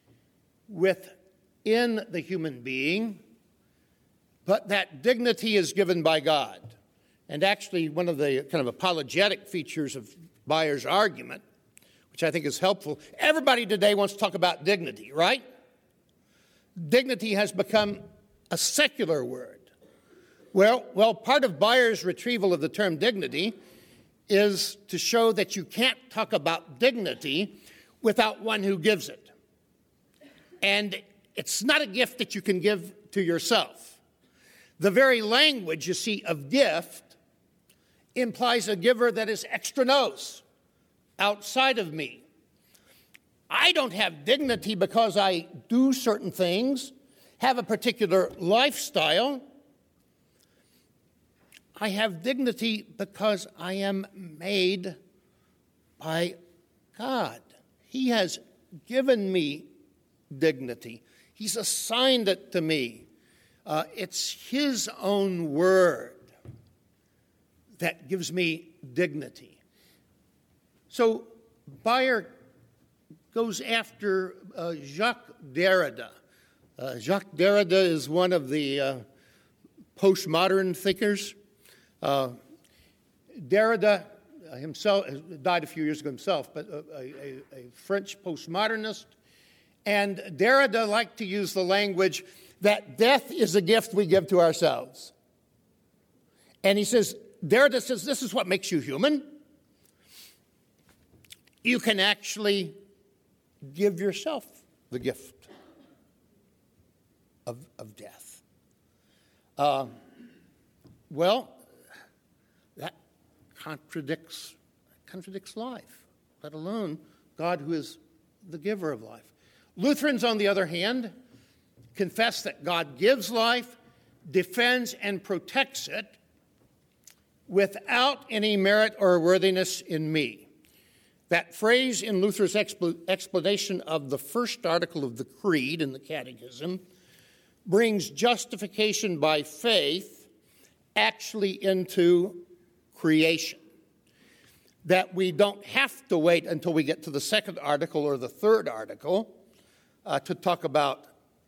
within the human being, but that dignity is given by God. And actually, one of the kind of apologetic features of Bayer's argument, which I think is helpful, everybody today wants to talk about dignity, right? Dignity has become a secular word. Well, well, part of Bayer's retrieval of the term dignity is to show that you can't talk about dignity without one who gives it. And it's not a gift that you can give to yourself. The very language, you see, of gift implies a giver that is extra nos, outside of me. I don't have dignity because I do certain things, have a particular lifestyle. I have dignity because I am made by God. He has given me dignity. He's assigned it to me. Uh, it's his own word that gives me dignity. So Bayer goes after uh, Jacques Derrida. Uh, Jacques Derrida is one of the uh, postmodern thinkers. Uh, Derrida himself died a few years ago himself, but a, a, a French postmodernist. And Derrida liked to use the language that death is a gift we give to ourselves. And he says, Derrida says, this is what makes you human. You can actually give yourself the gift of, of death. Uh, well, that contradicts, contradicts life, let alone God who is the giver of life. Lutherans, on the other hand, confess that God gives life defends and protects it without any merit or worthiness in me. That phrase in Luther's expl- explanation of the first article of the Creed in the Catechism brings justification by faith actually into creation. That we don't have to wait until we get to the second article or the third article uh, to talk about,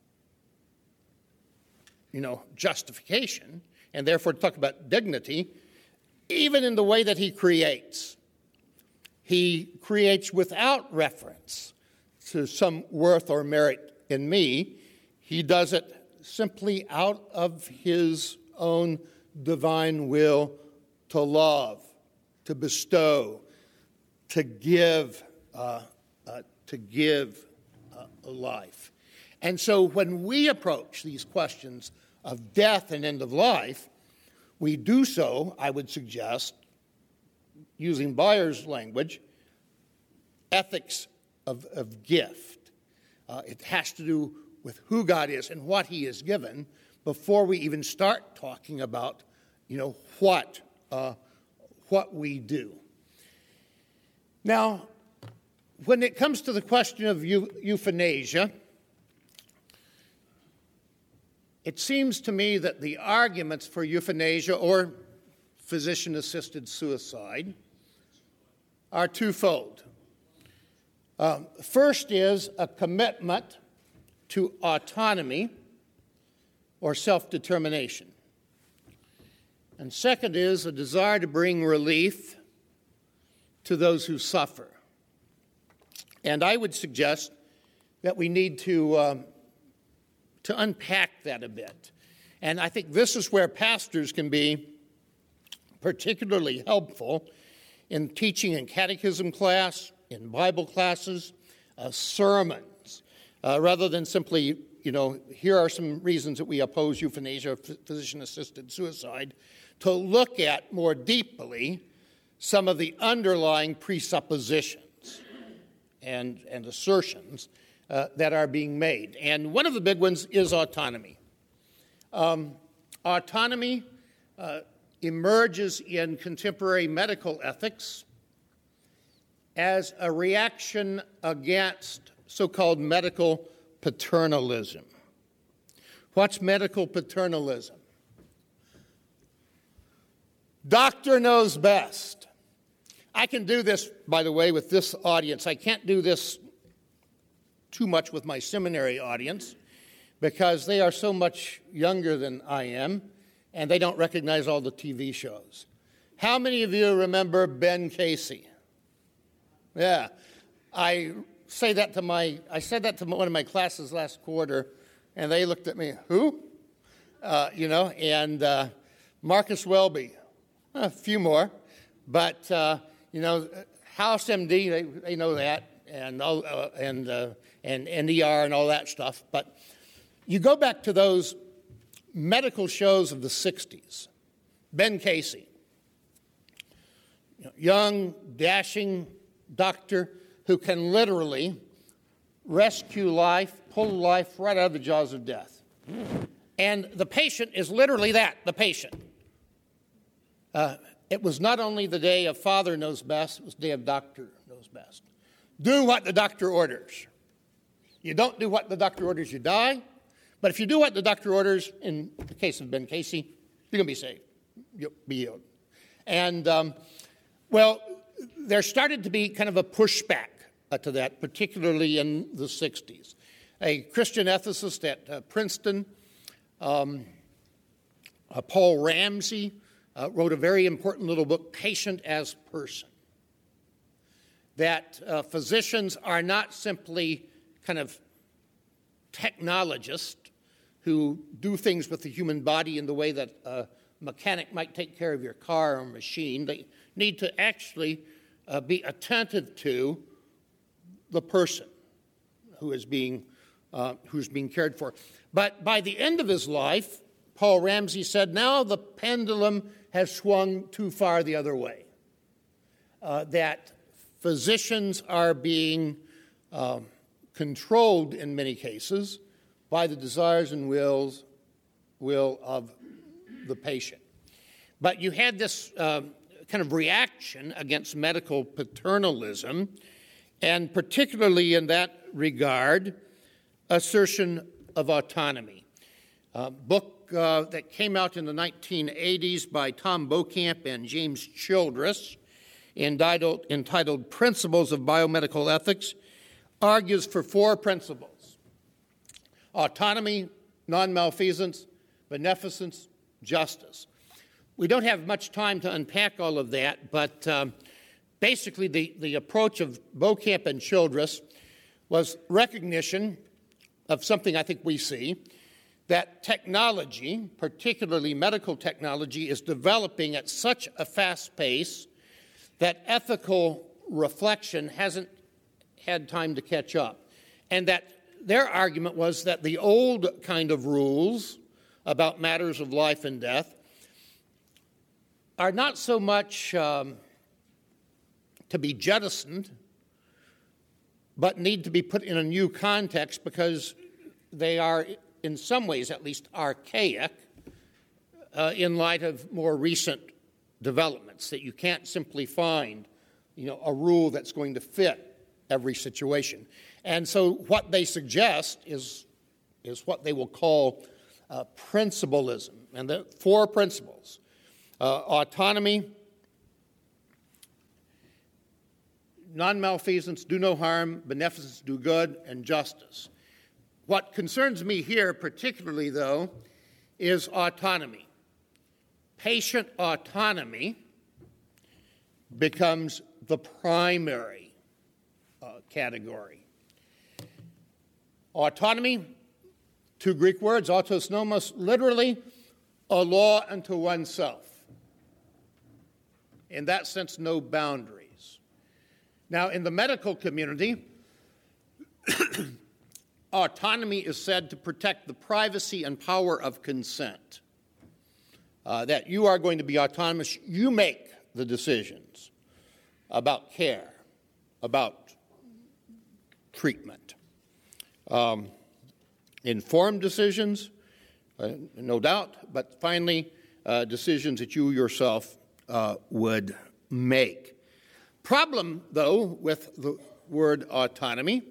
you know, justification, and therefore to talk about dignity, even in the way that he creates. He creates without reference to some worth or merit in me. He does it simply out of his own divine will to love, to bestow, to give, uh, uh, to give uh, life. And so when we approach these questions of death and end of life, we do so, I would suggest, using Bayer's language, ethics of, of gift. Uh, it has to do with who God is and what he has given before we even start talking about, you know, what, uh, what we do. Now, when it comes to the question of eu- euthanasia, it seems to me that the arguments for euthanasia or physician-assisted suicide are twofold. Um, first is a commitment to autonomy or self-determination. And second is a desire to bring relief to those who suffer. And I would suggest that we need to, um, to unpack that a bit. And I think this is where pastors can be particularly helpful in teaching in catechism class, in Bible classes, uh, sermons, uh, rather than simply, you know, here are some reasons that we oppose euthanasia or physician-assisted suicide, to look at more deeply some of the underlying presuppositions and, and assertions uh, that are being made. And one of the big ones is autonomy. Um, autonomy uh, emerges in contemporary medical ethics as a reaction against so-called medical paternalism. What's medical paternalism? Doctor knows best. I can do this, by the way, with this audience. I can't do this too much with my seminary audience because they are so much younger than I am, and they don't recognize all the T V shows. How many of you remember Ben Casey? Yeah. I say that to my, I said that to one of my classes last quarter, and they looked at me, who? Uh, you know, and uh, Marcus Welby, a few more, but, uh, you know, House M D, they, they know that, and, all, uh, and, uh, and N E R and all that stuff, but you go back to those medical shows of the sixties, Ben Casey, you know, young, dashing doctor who can literally rescue life, pull life right out of the jaws of death. And the patient is literally that, the patient. Uh, it was not only the day of father knows best, it was the day of doctor knows best. Do what the doctor orders. You don't do what the doctor orders, you die. But if you do what the doctor orders, in the case of Ben Casey, you're going to be saved. You'll be healed. And, um, well, there started to be kind of a pushback uh, to that, particularly in the sixties. A Christian ethicist at uh, Princeton, um, uh, Paul Ramsey, uh, wrote a very important little book, Patient as Person, that uh, physicians are not simply kind of technologists who do things with the human body in the way that a mechanic might take care of your car or machine. They need to actually uh, be attentive to the person who is being uh, who's being cared for. But by the end of his life, Paul Ramsey said, now the pendulum has swung too far the other way. Uh, that physicians are being um, controlled in many cases by the desires and wills will of the patient. But you had this uh, kind of reaction against medical paternalism, and particularly in that regard, assertion of autonomy. A book uh, that came out in the nineteen eighties by Tom Beauchamp and James Childress, entitled, entitled Principles of Biomedical Ethics, argues for four principles: autonomy, non-malfeasance, beneficence, justice. We don't have much time to unpack all of that, but um, basically the, the approach of Beauchamp and Childress was recognition of something I think we see, that technology, particularly medical technology, is developing at such a fast pace that ethical reflection hasn't had time to catch up. And that their argument was that the old kind of rules about matters of life and death are not so much um, to be jettisoned, but need to be put in a new context because they are, in some ways at least, archaic uh, in light of more recent developments, that you can't simply find, you know, a rule that's going to fit every situation. And so what they suggest is, is what they will call uh, principalism. And the four principles: uh, autonomy, non-malfeasance, do no harm, beneficence, do good, and justice. What concerns me here particularly, though, is autonomy. Patient autonomy becomes the primary uh, category. Autonomy, two Greek words, autos nomos, literally a law unto oneself. In that sense, no boundaries. Now, in the medical community, autonomy is said to protect the privacy and power of consent. Uh, that you are going to be autonomous, you make the decisions about care, about treatment. Um, informed decisions, uh, no doubt, but finally, uh, decisions that you yourself uh, would make. Problem, though, with the word autonomy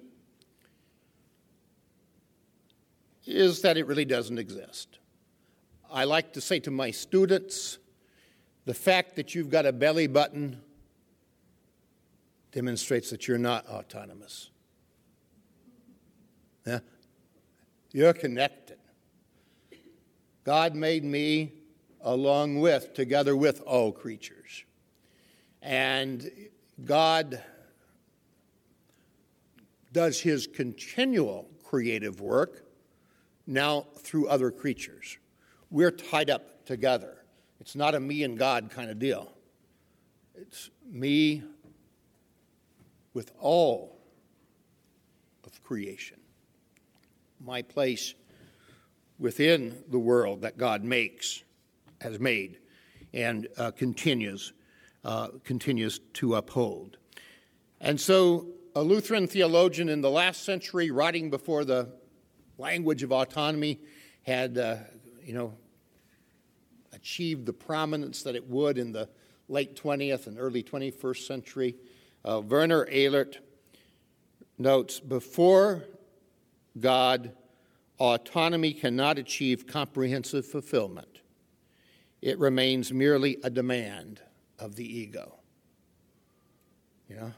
is that it really doesn't exist. I like to say to my students, the fact that you've got a belly button demonstrates that you're not autonomous. Yeah? You're connected. God made me along with, together with all creatures. And God does his continual creative work now through other creatures. We're tied up together. It's not a me and God kind of deal. It's me with all of creation. My place within the world that God makes, has made, and uh, continues, uh, continues to uphold. And so a Lutheran theologian in the last century, writing before the language of autonomy had, uh, you know, achieved the prominence that it would in the late twentieth and early twenty-first century. Uh, Werner Ehlert notes, before God, autonomy cannot achieve comprehensive fulfillment. It remains merely a demand of the ego. You know?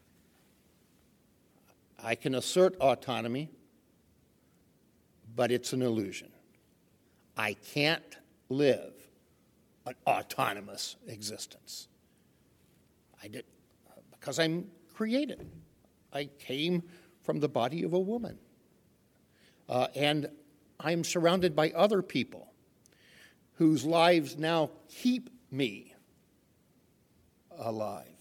I can assert autonomy, but it's an illusion. I can't live an autonomous existence. I did, because I'm created. I came from the body of a woman. Uh, and I'm surrounded by other people whose lives now keep me alive.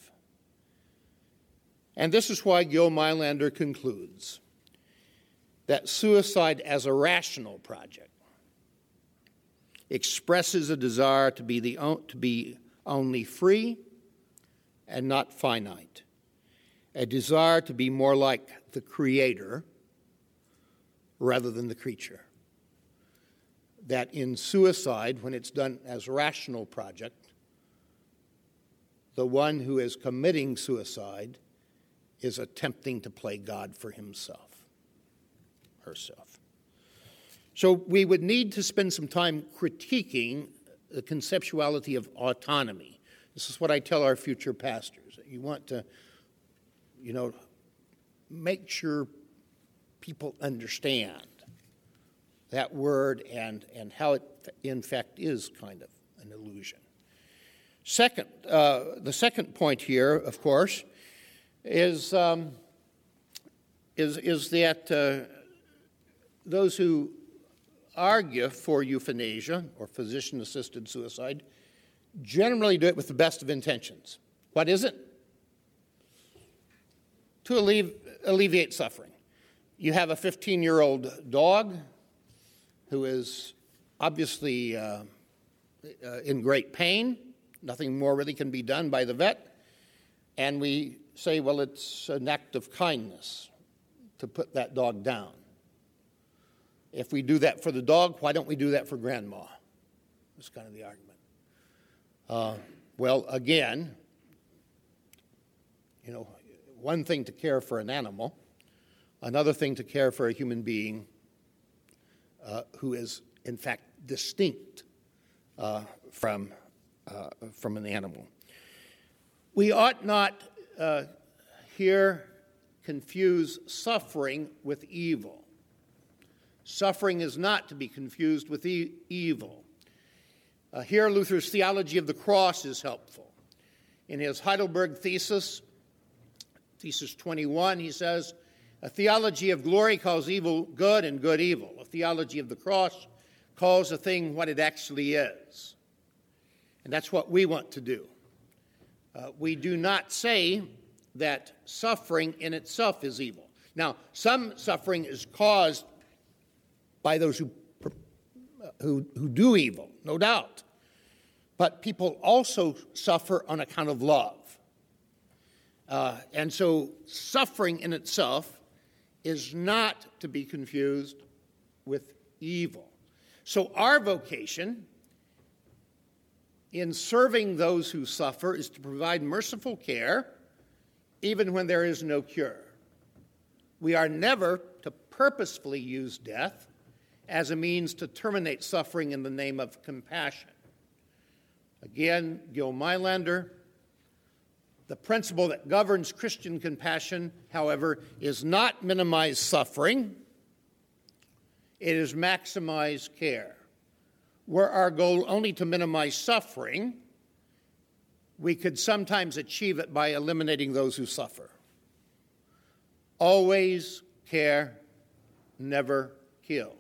And this is why Gil Meilander concludes that suicide as a rational project expresses a desire to be, the, to be only free and not finite, a desire to be more like the Creator rather than the creature. that in suicide, when it's done as a rational project, the one who is committing suicide is attempting to play God for himself, herself. So we would need to spend some time critiquing the conceptuality of autonomy. This is what I tell our future pastors. You want to, you know, make sure people understand that word and, and how it, in fact, is kind of an illusion. Second, uh, the second point here, of course, is um, is is that uh, those who argue for euthanasia or physician-assisted suicide generally do it with the best of intentions. What is it? To allevi- alleviate suffering. You have a fifteen-year-old dog who is obviously uh, uh, in great pain. Nothing more really can be done by the vet. And we say, well, it's an act of kindness to put that dog down. If we do that for the dog, why don't we do that for grandma? That's kind of the argument. Uh, well, again, you know, one thing to care for an animal, another thing to care for a human being uh, who is, in fact, distinct uh, from, uh, from an animal. We ought not uh, here confuse suffering with evil. Suffering is not to be confused with e- evil. Uh, here, Luther's theology of the cross is helpful. In his Heidelberg thesis, thesis twenty-one, he says, a theology of glory calls evil good and good evil. A theology of the cross calls a thing what it actually is. And that's what we want to do. Uh, we do not say that suffering in itself is evil. Now, some suffering is caused by those who, who, who do evil, no doubt. But people also suffer on account of love. Uh, and so suffering in itself is not to be confused with evil. So our vocation in serving those who suffer is to provide merciful care even when there is no cure. We are never to purposefully use death as a means to terminate suffering in the name of compassion. Again, Gil Meilander, the principle that governs Christian compassion, however, is not minimize suffering, it is maximize care. Were our goal only to minimize suffering, we could sometimes achieve it by eliminating those who suffer. Always care, never kill.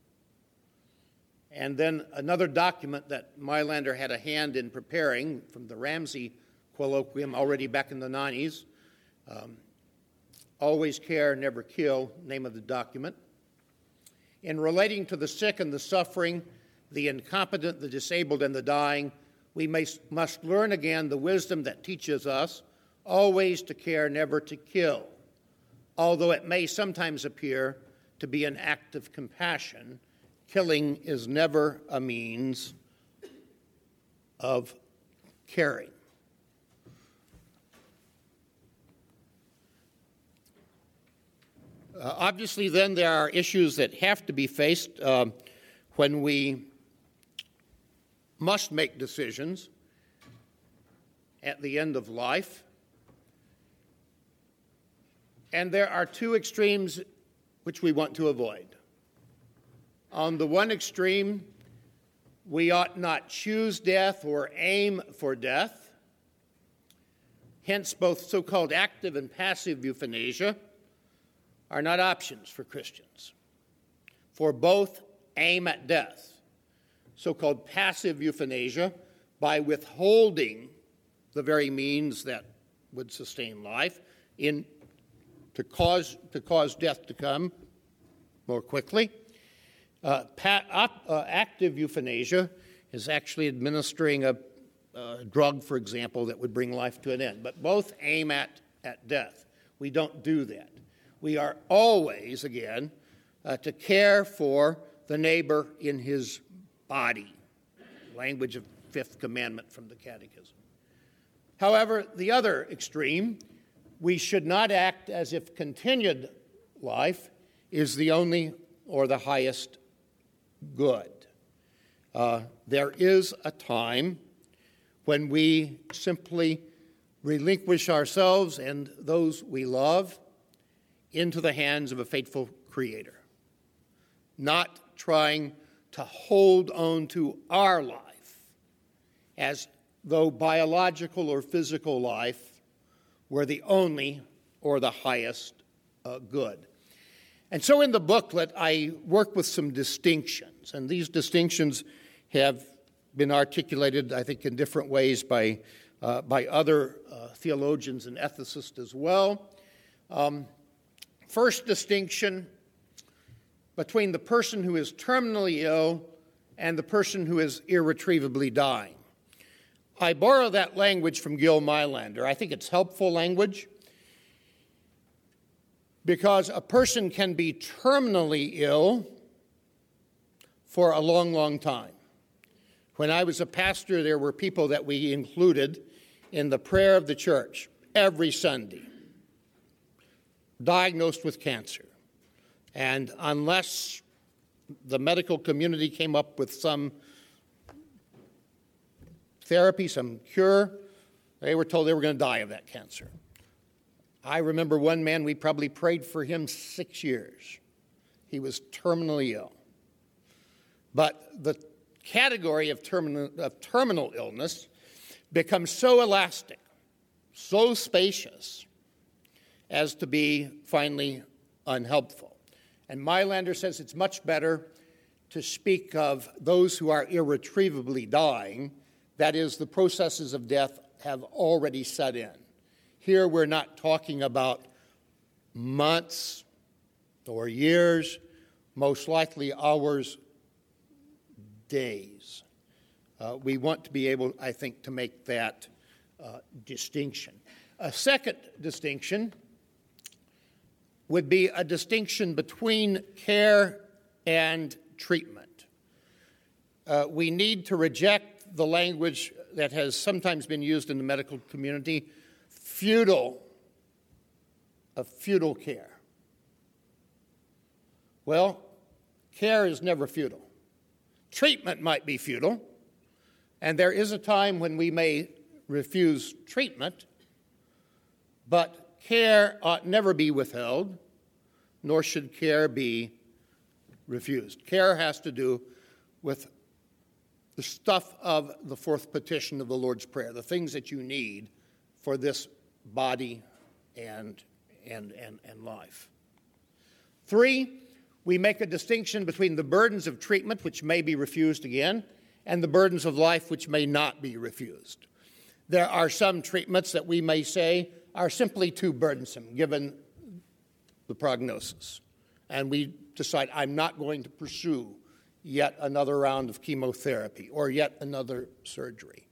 And then another document that Meilander had a hand in preparing from the Ramsey colloquium already back in the nineties, um, always care, never kill, name of the document. In relating to the sick and the suffering, the incompetent, the disabled, and the dying, we may, must learn again the wisdom that teaches us always to care, never to kill, although it may sometimes appear to be an act of compassion. Killing is never a means of caring. Uh, obviously, then, there are issues that have to be faced uh, when we must make decisions at the end of life. And there are two extremes which we want to avoid. On the one extreme, we ought not choose death or aim for death. Hence, both so-called active and passive euthanasia are not options for Christians. For both aim at death. So-called passive euthanasia, by withholding the very means that would sustain life in to cause to cause death to come more quickly. Uh, pa- op, uh, active euthanasia is actually administering a, a drug, for example, that would bring life to an end. But both aim at, at death. We don't do that. We are always, again, uh, to care for the neighbor in his body, language of Fifth Commandment from the Catechism. However, the other extreme, we should not act as if continued life is the only or the highest good. Uh, there is a time when we simply relinquish ourselves and those we love into the hands of a faithful Creator, not trying to hold on to our life as though biological or physical life were the only or the highest uh, good. And so in the booklet, I work with some distinctions, and these distinctions have been articulated, I think, in different ways by, uh, by other uh, theologians and ethicists as well. Um, first distinction between the person who is terminally ill and the person who is irretrievably dying. I borrow that language from Gil Meilander. I think it's helpful language because a person can be terminally ill for a long, long time. When I was a pastor, there were people that we included in the prayer of the church every Sunday, diagnosed with cancer. And unless the medical community came up with some therapy, some cure, they were told they were going to die of that cancer. I remember one man, we probably prayed for him six years. He was terminally ill. But the category of terminal, of terminal illness becomes so elastic, so spacious, as to be finally unhelpful. And Meilander says it's much better to speak of those who are irretrievably dying. That is, the processes of death have already set in. Here we're not talking about months or years, most likely hours, days. Uh, we want to be able, I think, to make that uh, distinction. A second distinction would be a distinction between care and treatment. Uh, we need to reject the language that has sometimes been used in the medical community, futile, of futile care. Well, care is never futile. Treatment might be futile, and there is a time when we may refuse treatment, but care ought never be withheld, nor should care be refused. Care has to do with the stuff of the fourth petition of the Lord's Prayer, the things that you need for this body and, and, and, and life. Three, we make a distinction between the burdens of treatment, which may be refused again, and the burdens of life, which may not be refused. There are some treatments that we may say are simply too burdensome, given the prognosis. And we decide, I'm not going to pursue yet another round of chemotherapy or yet another surgery.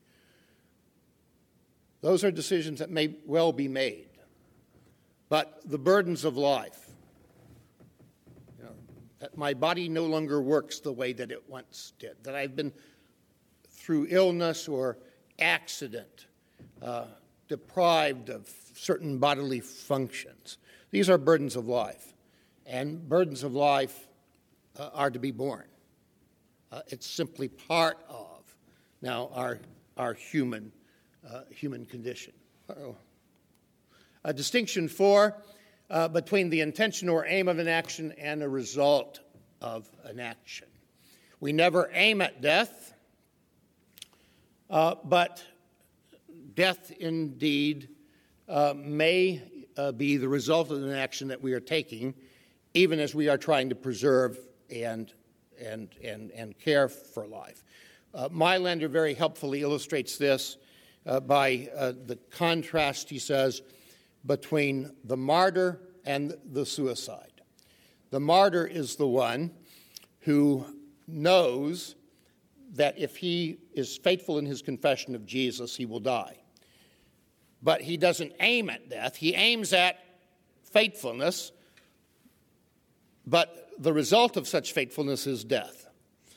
Those are decisions that may well be made. But the burdens of life, you know, that my body no longer works the way that it once did, that I've been through illness or accident uh, deprived of certain bodily functions. These are burdens of life, and burdens of life uh, are to be borne. Uh, it's simply part of now our our human uh, human condition. Uh-oh. A distinction four uh, between the intention or aim of an action and a result of an action. We never aim at death, uh, but death indeed uh, may uh, be the result of an action that we are taking, even as we are trying to preserve and and and, and care for life. Uh, Meilander very helpfully illustrates this uh, by uh, the contrast, he says, between the martyr and the suicide. The martyr is the one who knows that if he is faithful in his confession of Jesus, he will die. But he doesn't aim at death. He aims at faithfulness, but the result of such faithfulness is death.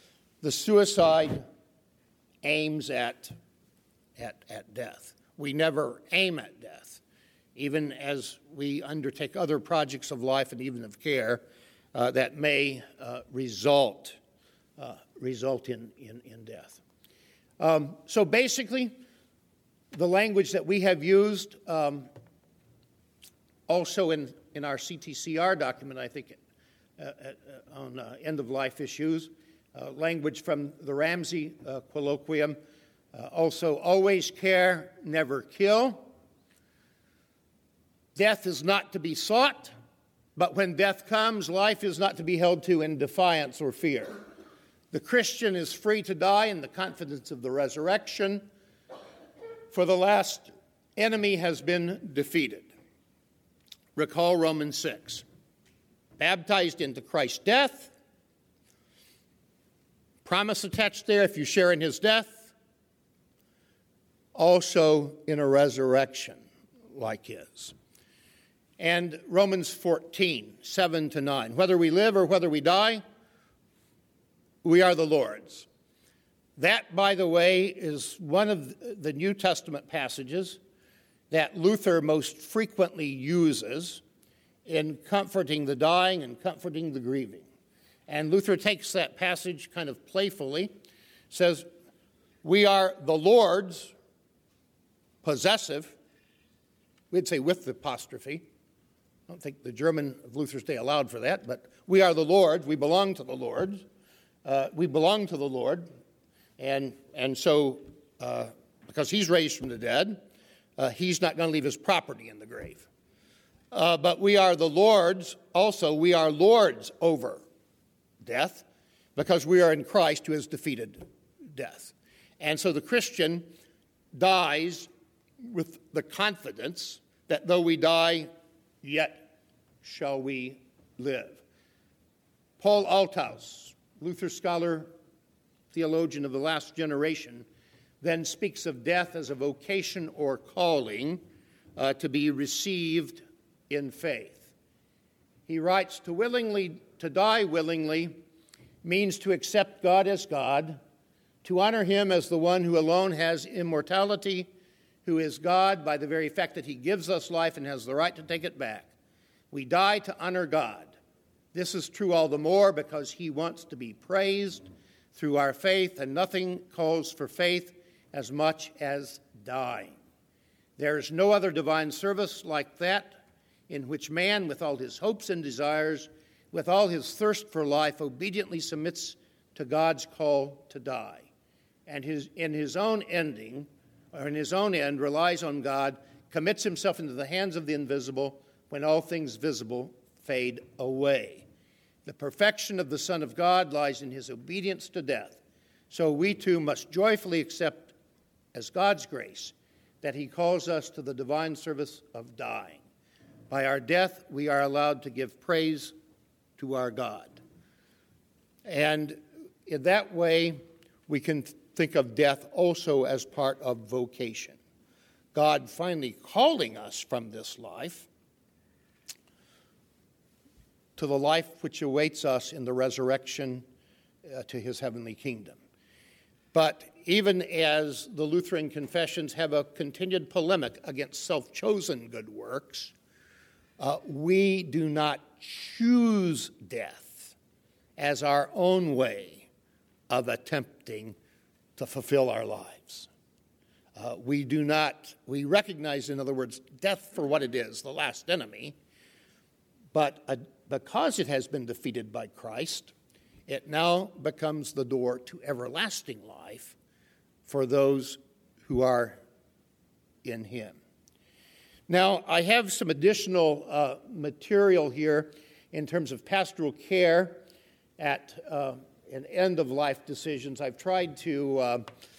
The suicide aims at, at, at death. We never aim at death. Even as we undertake other projects of life and even of care uh, that may uh, result uh, result in, in, in death. Um, so basically, the language that we have used um, also in, in our C T C R document, I think, uh, uh, on uh, end-of-life issues, uh, language from the Ramsey uh, colloquium, uh, also always care, never kill. Death is not to be sought, but when death comes, life is not to be held to in defiance or fear. The Christian is free to die in the confidence of the resurrection, for the last enemy has been defeated. Recall Romans six. Baptized into Christ's death, promise attached there if you share in his death, also in a resurrection like his. And Romans fourteen, seven to nine. Whether we live or whether we die, we are the Lord's. That, by the way, is one of the New Testament passages that Luther most frequently uses in comforting the dying and comforting the grieving. And Luther takes that passage kind of playfully, says, we are the Lord's, possessive, we'd say with the apostrophe. I don't think the German of Luther's day allowed for that, but we are the Lord, we belong to the Lord. Uh, we belong to the Lord, and, and so uh, because he's raised from the dead, uh, he's not going to leave his property in the grave. Uh, but we are the Lord's, also we are lords over death, because we are in Christ who has defeated death. And so the Christian dies with the confidence that though we die, yet shall we live. Paul Althaus, Luther scholar, theologian of the last generation, then speaks of death as a vocation or calling uh, to be received in faith. He writes, to willingly, to die willingly means to accept God as God, to honor him as the one who alone has immortality, who is God by the very fact that he gives us life and has the right to take it back. We die to honor God. This is true all the more because he wants to be praised through our faith, and nothing calls for faith as much as dying. There is no other divine service like that in which man, with all his hopes and desires, with all his thirst for life, obediently submits to God's call to die, and his, in his own ending, or in his own end, relies on God, commits himself into the hands of the invisible when all things visible fade away. The perfection of the Son of God lies in his obedience to death. So we too must joyfully accept as God's grace that he calls us to the divine service of dying. By our death, we are allowed to give praise to our God. And in that way, we can think of death also as part of vocation. God finally calling us from this life to the life which awaits us in the resurrection uh, to his heavenly kingdom. But even as the Lutheran confessions have a continued polemic against self-chosen good works, uh, we do not choose death as our own way of attempting to fulfill our lives. Uh, we do not, we recognize, in other words, death for what it is, the last enemy, but a because it has been defeated by Christ, it now becomes the door to everlasting life for those who are in him. Now, I have some additional uh, material here in terms of pastoral care at uh, an end-of-life decisions. I've tried to uh,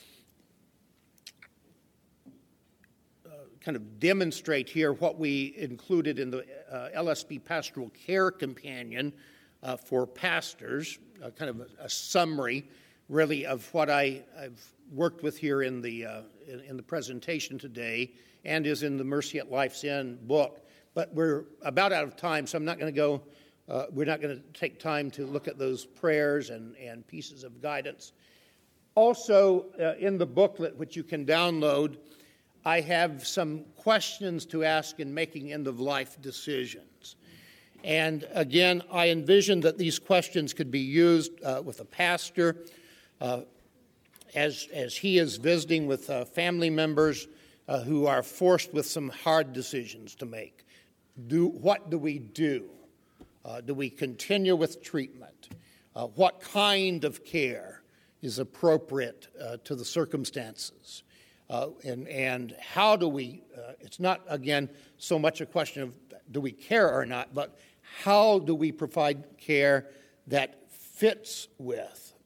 kind of demonstrate here what we included in the uh, L S B Pastoral Care Companion uh, for pastors, uh, kind of a, a summary, really, of what I, I've worked with here in the uh, in, in the presentation today, and is in the Mercy at Life's End book. But we're about out of time, so I'm not going to go uh, we're not going to take time to look at those prayers and, and pieces of guidance. Also, uh, in the booklet, which you can download, I have some questions to ask in making end-of-life decisions. And again, I envision that these questions could be used uh, with a pastor uh, as, as he is visiting with uh, family members uh, who are forced with some hard decisions to make. Do, what do we do? Uh, do we continue with treatment? Uh, what kind of care is appropriate uh, to the circumstances? Uh, and, and how do we, uh, it's not, again, so much a question of do we care or not, but how do we provide care that fits with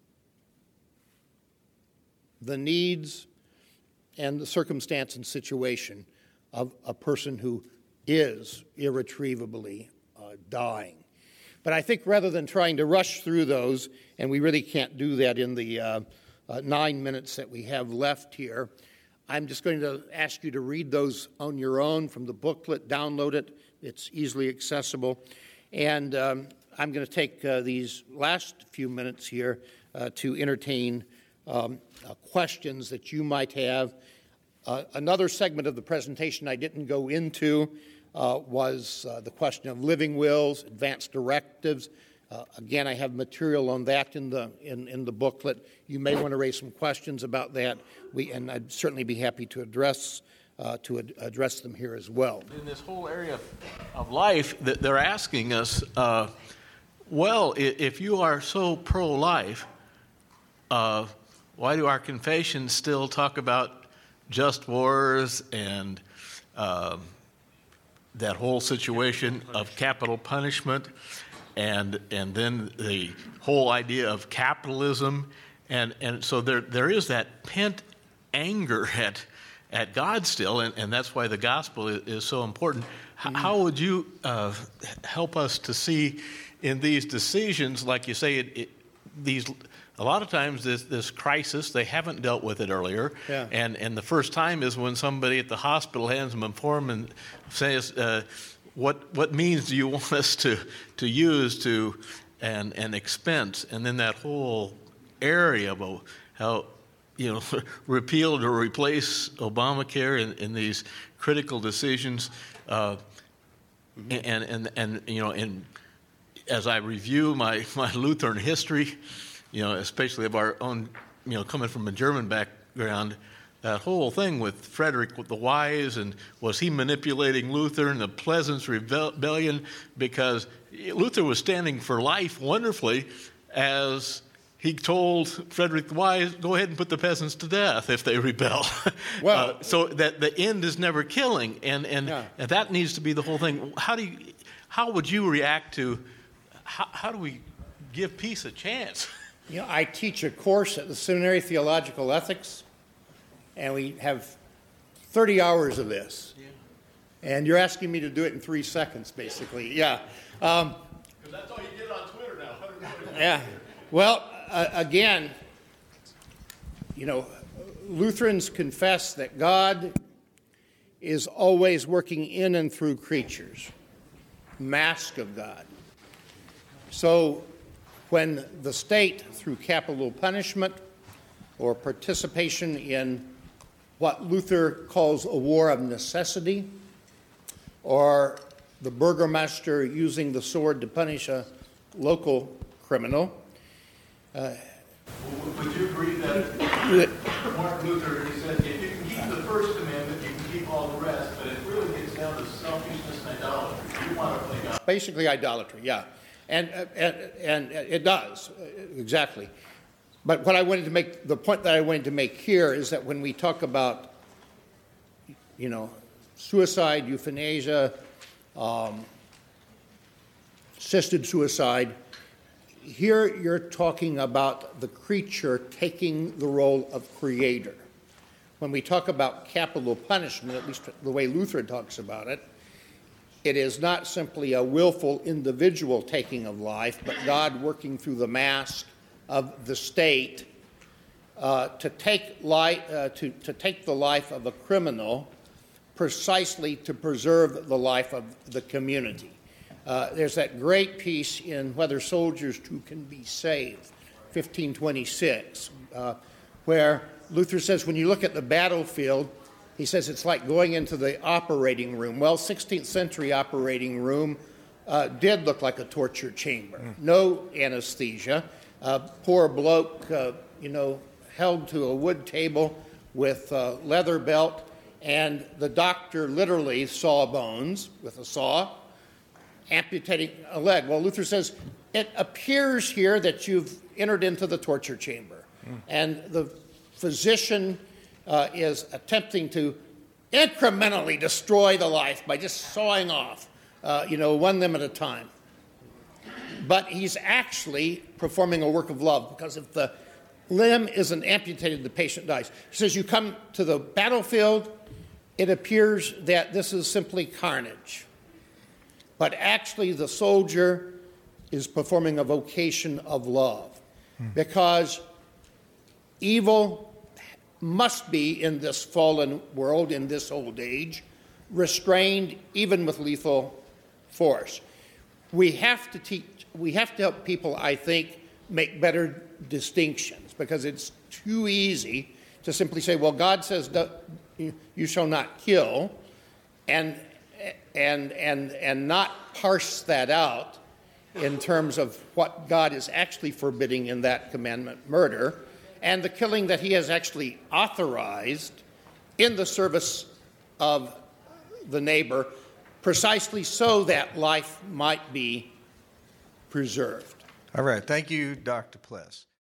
the needs and the circumstance and situation of a person who is irretrievably uh, dying. But I think rather than trying to rush through those, and we really can't do that in the uh, uh, nine minutes that we have left here, I'm just going to ask you to read those on your own from the booklet, download it. It's easily accessible. And um, I'm going to take uh, these last few minutes here uh, to entertain um, uh, questions that you might have. Uh, another segment of the presentation I didn't go into uh, was uh, the question of living wills, advanced directives. Uh, again, I have material on that in the in, in the booklet. You may want to raise some questions about that, we, and I'd certainly be happy to address uh, to ad- address them here as well. In this whole area of, of life, that they're asking us, uh, well, if you are so pro-life, uh, why do our confessions still talk about just wars and uh, that whole situation of capital punishment? And and then the whole idea of capitalism, and, and so there there is that pent anger at at God still, and, and that's why the gospel is, is so important. H- how would you uh, help us to see in these decisions, like you say, it, it, these a lot of times this this crisis they haven't dealt with it earlier, yeah. and and the first time is when somebody at the hospital hands them a form and says. Uh, What what means do you want us to, to use to and and expense, and then that whole area of how you know repeal or replace Obamacare in, in these critical decisions, uh, mm-hmm. and and and you know, and as I review my, my Lutheran history, you know, especially of our own, you know, coming from a German background. That whole thing with Frederick the Wise, and was he manipulating Luther, and the Pleasance Rebellion, because Luther was standing for life wonderfully as he told Frederick the Wise, go ahead and put the peasants to death if they rebel. Well, uh, so that the end is never killing, and and, yeah. and that needs to be the whole thing. How do you, how would you react to, how, how do we give peace a chance? You know, I teach a course at the Seminary, Theological Ethics, and we have thirty hours of this. Yeah. And you're asking me to do it in three seconds, basically. Yeah. Um, because that's all you get on Twitter now. Yeah. Well, uh, again, you know, Lutherans confess that God is always working in and through creatures. Mask of God. So when the state, through capital punishment or participation in what Luther calls a war of necessity, or the burgomaster using the sword to punish a local criminal. Uh, Would you agree that Martin Luther, he said, if you can keep the first commandment, you can keep all the rest, but it really gets down to selfishness and idolatry. You want to play God. Basically idolatry, yeah. And, uh, and, and it does, exactly. But what I wanted to make, the point that I wanted to make here is that when we talk about, you know, suicide, euthanasia, um, assisted suicide, here you're talking about the creature taking the role of creator. When we talk about capital punishment, at least the way Luther talks about it, it is not simply a willful individual taking of life, but God working through the mask of the state uh, to take life, uh, to, to take the life of a criminal precisely to preserve the life of the community. Uh, there's that great piece in Whether Soldiers Too Can Be Saved, fifteen twenty-six, uh, where Luther says when you look at the battlefield, he says it's like going into the operating room. Well, sixteenth century operating room uh, did look like a torture chamber. Mm. No anesthesia. Uh, poor bloke, uh, you know, held to a wood table with a leather belt, and the doctor literally saw bones with a saw, amputating a leg. Well, Luther says, it appears here that you've entered into the torture chamber. Mm. And the physician uh, is attempting to incrementally destroy the life by just sawing off, uh, you know, one limb at a time. But he's actually performing a work of love, because if the limb isn't amputated, the patient dies. He says, you come to the battlefield, it appears that this is simply carnage. But actually, the soldier is performing a vocation of love, hmm. because evil must be in this fallen world, in this old age, restrained even with lethal force. We have to teach, we have to help people, I think, make better distinctions, because it's too easy to simply say, well, God says you shall not kill, and and and and not parse that out in terms of what God is actually forbidding in that commandment, murder, and the killing that he has actually authorized in the service of the neighbor, precisely so that life might be preserved. All right. Thank you, Doctor Pless.